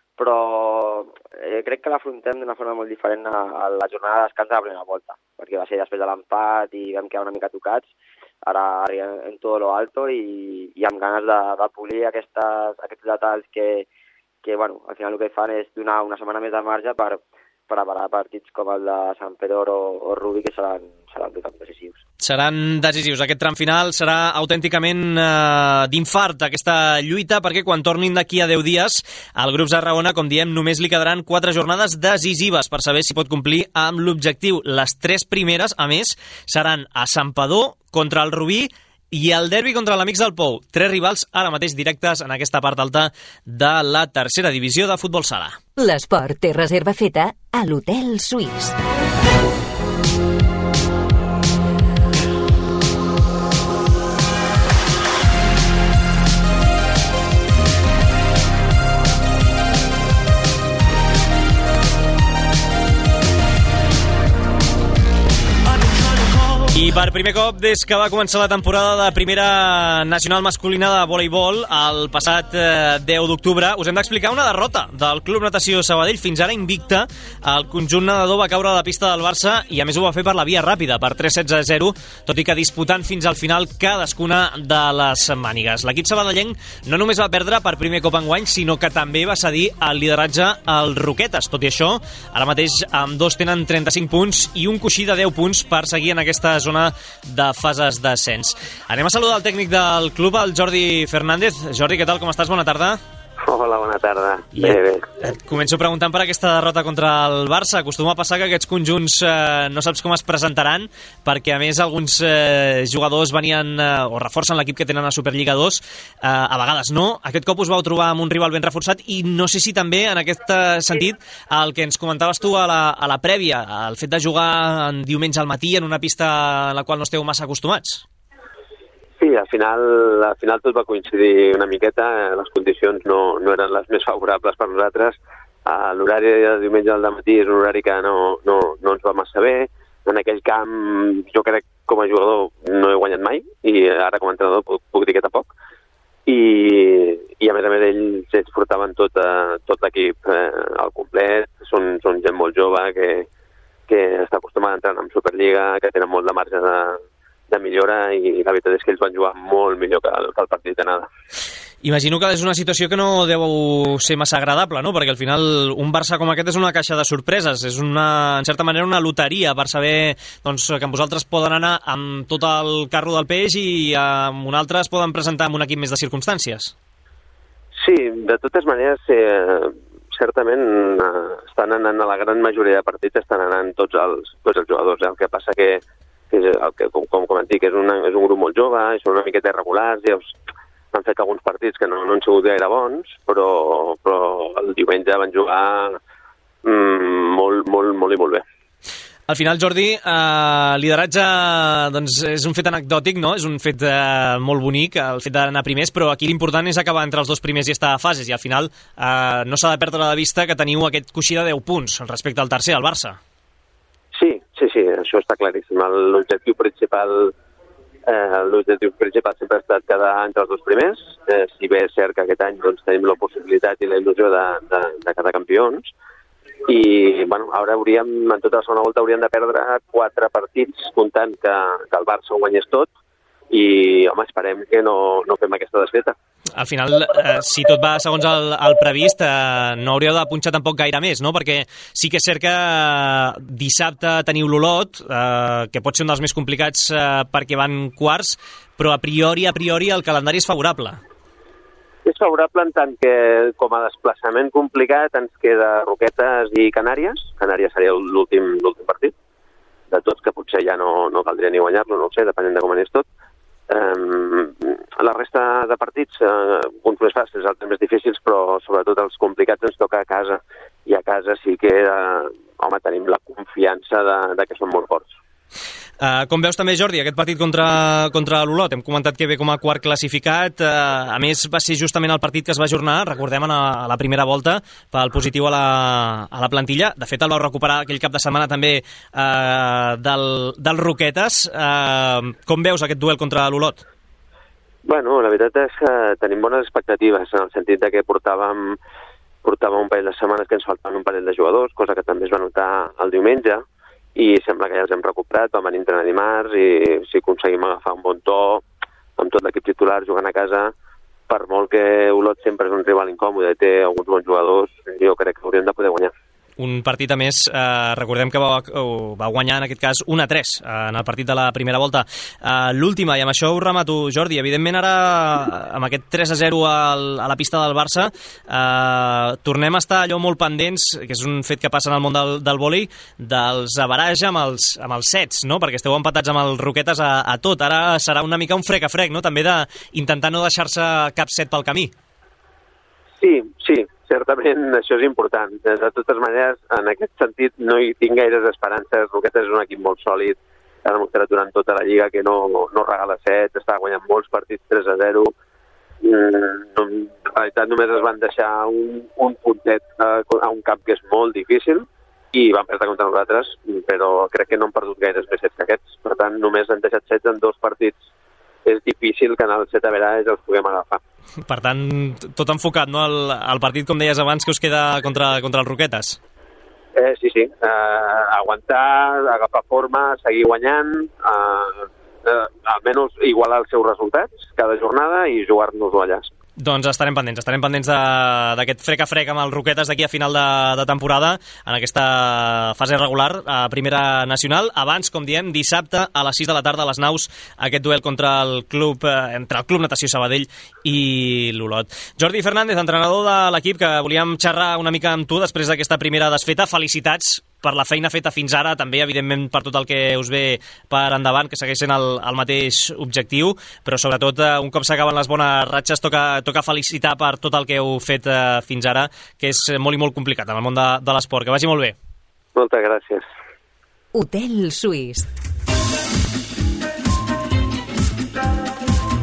però crec que l'afrontem d'una forma molt diferent a la jornada de descans de la primera volta, perquè va ser després de l'empat i vam quedar una mica tocats. Ara arribem en tot lo alto i amb ganes de polir aquests detalls que bueno, al final el que fan és donar una setmana més de marge per preparar partits com el de Sant Pedor o Rubí, que seran totalment decisius. Seran decisius. Aquest tram final serà autènticament d'infart, aquesta lluita, perquè quan tornin d'aquí a 10 dies, al grup Zarraona, com diem, només li quedaran 4 jornades decisives per saber si pot complir amb l'objectiu. Les 3 primeres, a més, seran a Santpedor contra el Rubí i el derbi contra l'Amics del Pou. 3 rivals ara mateix directes en aquesta part alta de la tercera divisió de futbol sala. L'esport té reserva feta a l'Hotel Suisse. I per primer cop, des que va començar la temporada de primera nacional masculina de voleibol, el passat 10 d'octubre, us hem d'explicar una derrota del Club Natació Sabadell, fins ara invicta. El conjunt nedador va caure a la pista del Barça i a més ho va fer per la via ràpida, per 3-16-0, tot i que disputant fins al final cadascuna de les mànigues. L'equip sabadellenc no només va perdre per primer cop enguany, sinó que també va cedir el lideratge als Roquetes. Tot i això, ara mateix ambdós tenen 35 punts i un coixí de 10 punts per seguir en aquesta zona de fases d'ascens. Anem a saludar el tècnic del club, el Jordi Fernández. Jordi, què tal? Com estàs? Bona tarda. Hola, bona tarda. Bé. Et començo preguntant per aquesta derrota contra el Barça. Acostuma a passar que aquests conjunts no saps com es presentaran, perquè a més alguns jugadors venien o reforcen l'equip que tenen a Superliga 2. A vegades no. Aquest cop us vau trobar amb un rival ben reforçat i no sé si també en aquest sentit el que ens comentaves tu a la prèvia, el fet de jugar en diumenge al matí en una pista a la qual no esteu massa acostumats. Sí, al final tot va coincidir una miqueta, les condicions no eren les més favorables per nosaltres. L'horari de diumenge al matí és un horari que no ens va massa bé. En aquell camp, jo crec, com a jugador, no he guanyat mai, i ara com a entrenador puc dir que tampoc. I a més ells portaven tot l'equip al complet. Són gent molt jove que està acostumada a entrenar en Superliga, que tenen molt de marge de millora, i la veritat és que ells van jugar molt millor que el partit d'anada. Imagino que és una situació que no deu ser massa agradable, no? Perquè al final un Barça com aquest és una caixa de sorpreses, és en certa manera una loteria per saber doncs, que amb vosaltres poden anar amb tot el carro del peix i amb un altre es poden presentar amb un equip més de circumstàncies. Sí, de totes maneres, certament estan anant a la gran majoria de partits, estan anant tots els jugadors. El que passa que com et dic, és un grup molt jove, són una miqueta irregulars, i han fet alguns partits que no han sigut gaire bons, però el diumenge van jugar molt i molt bé. Al final, Jordi, lideratge doncs, és un fet anecdòtic, no? És un fet molt bonic, el fet d'anar primers, però aquí l'important és acabar entre els dos primers i estar a fases, i al final no s'ha de perdre de vista que teniu aquest coixí de 10 punts respecte al tercer, al Barça. Sí, això està claríssim. L'objectiu principal sempre ha estat quedar entre els dos primers, si bé és cert que aquest any doncs, tenim la possibilitat i la il·lusió de quedar campions, i ara en tota la segona volta hauríem de perdre 4 partits comptant que el Barça ho guanyés tot, i home, esperem que no fem aquesta desfeta. Al final, si tot va segons el previst, no hauríeu de punxar tampoc gaire més, no? Perquè sí que és cert que dissabte teniu l'Olot, que pot ser un dels més complicats perquè van quarts, però a priori el calendari és favorable. És favorable en tant que com a desplaçament complicat ens queda Roquetes i Canàries. Canàries seria l'últim partit de tots, que potser ja no caldria ni guanyar-lo, no ho sé, depenent de com anés tot. La resta de partits, uns més fàcils, altres més difícils, però sobretot els complicats ens toca a casa, i a casa sí que tenim la confiança de que som molt forts. Com veus també, Jordi, aquest partit contra l'Olot? Hem comentat que ve com a quart classificat, a més va ser justament el partit que es va ajornar, recordem, a la primera volta, pel positiu a la plantilla. De fet, el vau recuperar aquell cap de setmana també del Roquetes. Com veus aquest duel contra l'Olot? Bueno, la veritat és que tenim bones expectatives, en el sentit de que portàvem un parell de setmanes que ens faltaven un parell de jugadors, cosa que també es va notar el diumenge, i sembla que ja els hem recuperat. Vam venir a entrenar dimarts, i si aconseguim agafar un bon to amb tot l'equip titular jugant a casa, per molt que Olot sempre és un rival incòmode i té alguns bons jugadors, jo crec que hauríem de poder guanyar. Un partit, a més, recordem que va guanyar, en aquest cas, 1-3 en el partit de la primera volta. L'última, i amb això ho remato, Jordi, evidentment ara, amb aquest 3-0 a la pista del Barça, tornem a estar allò molt pendents, que és un fet que passa en el món del vòlei, dels average amb els sets, no? Perquè esteu empatats amb els Roquetes a tot. Ara serà una mica un frec a frec, no? També d'intentar no deixar-se cap set pel camí. Sí, certament això és important. De totes maneres, en aquest sentit, no hi tinc gaires esperances. Roquetes és un equip molt sòlid, ha demostrat durant tota la lliga que no regala set, està guanyant molts partits 3-0. En realitat només es van deixar un puntet a un camp que és molt difícil, i van perdre contra nosaltres, però crec que no han perdut gaires més sets que aquests. Per tant, només han deixat sets en 2 partits. És difícil que en el set average els puguem agafar. Per tant, tot enfocat, no? El partit, com deies abans, que us queda contra els Roquetes. Sí. Aguantar, agafar forma, seguir guanyant, almenys igualar els seus resultats cada jornada i jugar-nos-ho allà. Doncs estarem pendents d'aquest frec a frec amb els Roquetes d'aquí a final de temporada, en aquesta fase regular a Primera Nacional. Abans, com diem, dissabte a les 6 de la tarda a les Naus, aquest duel entre el Club Natació Sabadell i l'Olot. Jordi Fernández, entrenador de l'equip, que volíem xerrar una mica amb tu després d'aquesta primera desfeta. Felicitats per la feina feta fins ara, també, evidentment, per tot el que us ve per endavant, que segueix sent el mateix objectiu, però sobretot, un cop s'acaben les bones ratxes, toca felicitar per tot el que heu fet fins ara, que és molt i molt complicat en el món de l'esport. Que vagi molt bé. Moltes gràcies. Hotel Suís.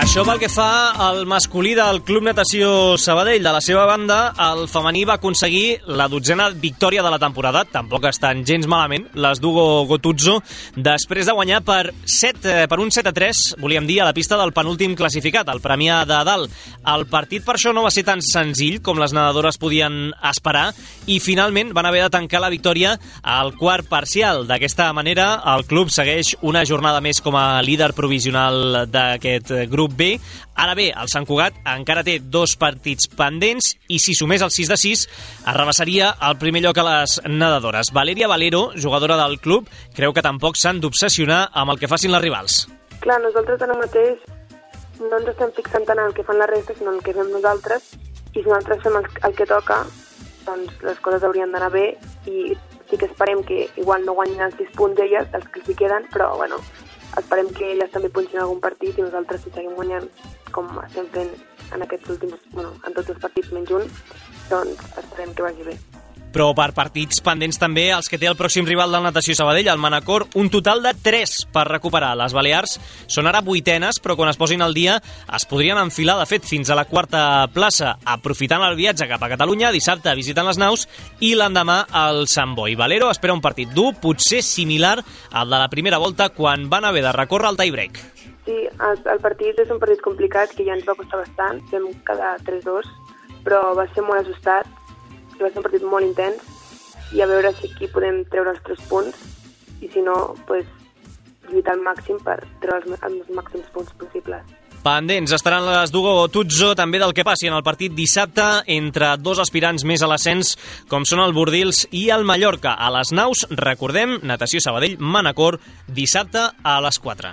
Això pel que fa al masculí del Club Natació Sabadell. De la seva banda, el femení va aconseguir la 12a victòria de la temporada. Tampoc estan gens malament, les d'Hugo Gotuzzo, després de guanyar per un 7-3, volíem dir, a la pista del penúltim classificat, el Premià de Dalt. El partit per això no va ser tan senzill com les nedadores podien esperar i finalment van haver de tancar la victòria al quart parcial. D'aquesta manera, el club segueix una jornada més com a líder provisional d'aquest grup B. Ara bé, el Sant Cugat encara té 2 partits pendents i si sumés el 6-6 arrabassaria el primer lloc a les nedadores. Valeria Valero, jugadora del club, creu que tampoc s'han d'obsessionar amb el que facin les rivals. Clar, nosaltres ara mateix no ens estem fixant tant en el que fan la resta, sinó en el que fem nosaltres, i si nosaltres fem el que toca, doncs les coses haurien d'anar bé, i sí que esperem que igual no guanyin els 6 punts elles, els que s'hi queden, però bueno, esperem que elles també punxin algun partit i nosaltres si seguim guanyant com estem fent en aquests últims, en tots els partits menys un, doncs esperem que vagi bé. Però per partits pendents també els que té el pròxim rival del Natació Sabadell, el Manacor, un total de 3 per recuperar. Les Balears són ara 8enes, però quan es posin al dia es podrien enfilar, de fet, fins a la 4a plaça, aprofitant el viatge cap a Catalunya, dissabte visitant les naus i l'endemà al Sant Boi. Valero espera un partit dur, potser similar al de la primera volta quan van haver de recórrer el tie-break. Sí, el partit és un partit complicat que ja ens va costar bastant, vam quedar 3-2, però va ser molt ajustat, va ser un partit molt intens i a veure si aquí podem treure els 3 punts i si no, lluitar al màxim per treure els màxims punts possibles. Pendents estaran les d'Hugo Gotuzzo també del que passi en el partit dissabte entre 2 aspirants més a l'ascens com són el Bordils i el Mallorca. A les naus, recordem, Natació Sabadell, Manacor, dissabte a les 4.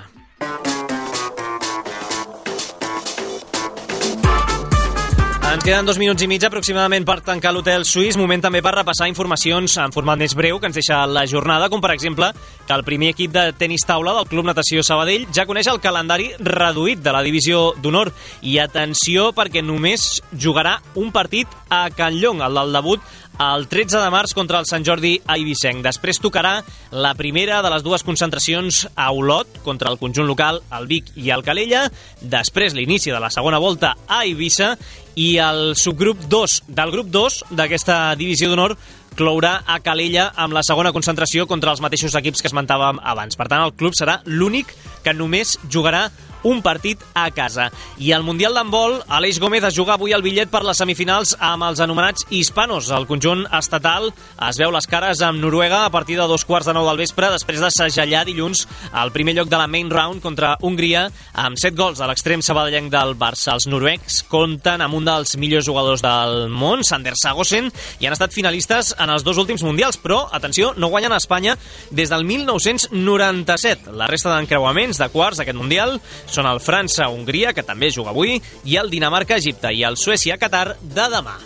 Ens queden 2 minuts i mig aproximadament per tancar l'hotel suís. Moment també per repassar informacions en format més breu que ens deixa la jornada, com per exemple que el primer equip de tenis taula del Club Natació Sabadell ja coneix el calendari reduït de la divisió d'honor. I atenció perquè només jugarà un partit a Can Llong, el del debut el 13 de març contra el Sant Jordi a Eivissenc. Després tocarà la primera de les 2 concentracions a Olot contra el conjunt local, el Vic i el Calella. Després l'inici de la segona volta a Eivissa i el subgrup 2 del grup 2 d'aquesta divisió d'honor clourà a Calella amb la segona concentració contra els mateixos equips que esmentàvem abans. Per tant, el club serà l'únic que només jugarà un partit a casa. I al Mundial d'handbol, Aleix Gómez es juga avui el bitllet per les semifinals amb els anomenats hispanos. El conjunt estatal es veu les cares amb Noruega a partir de 2:15 del vespre, després de segellar dilluns el primer lloc de la main round contra Hongria amb 7 gols a l'extrem sabadellenc del Barça. Els noruecs compten amb un dels millors jugadors del món, Sander Sagosen, i han estat finalistes en els 2 últims mundials, però, atenció, no guanyen a Espanya des del 1997. La resta d'encreuaments de quarts d'aquest mundial són el França-Hongria, que també juga avui, i el Dinamarca-Egipte, i el Suècia-Qatar de demà.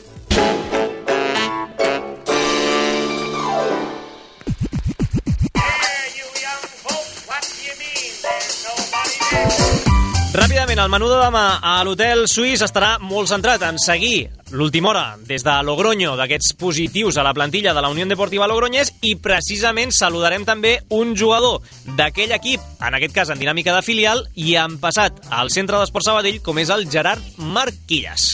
Ràpidament, el menú de demà a l'hotel suís estarà molt centrat en seguir l'última hora des de Logroño d'aquests positius a la plantilla de la Unió Deportiva Logroñés i precisament saludarem també un jugador d'aquell equip, en aquest cas en dinàmica de filial, i han passat al Centre d'Esport Sabadell, com és el Gerard Marquillas.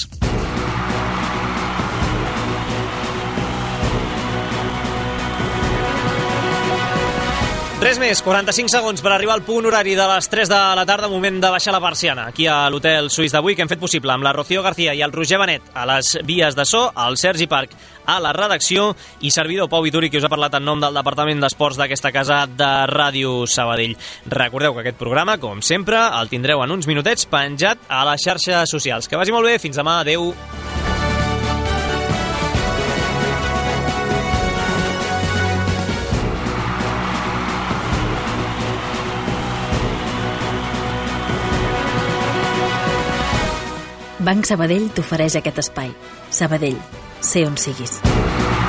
Res més, 45 segons per arribar al punt horari de les 3 de la tarda, moment de baixar la persiana aquí a l'hotel suís d'avui, que hem fet possible amb la Rocío García i el Roger Benet a les vies de so, el Sergi Parc a la redacció i servidor Pau Vituri, que us ha parlat en nom del Departament d'Esports d'aquesta casa de Ràdio Sabadell. Recordeu que aquest programa, com sempre, el tindreu en uns minutets penjat a les xarxes socials. Que vagi molt bé, fins demà, adeu. Banc Sabadell t'ofereix aquest espai. Sabadell, sé on siguis.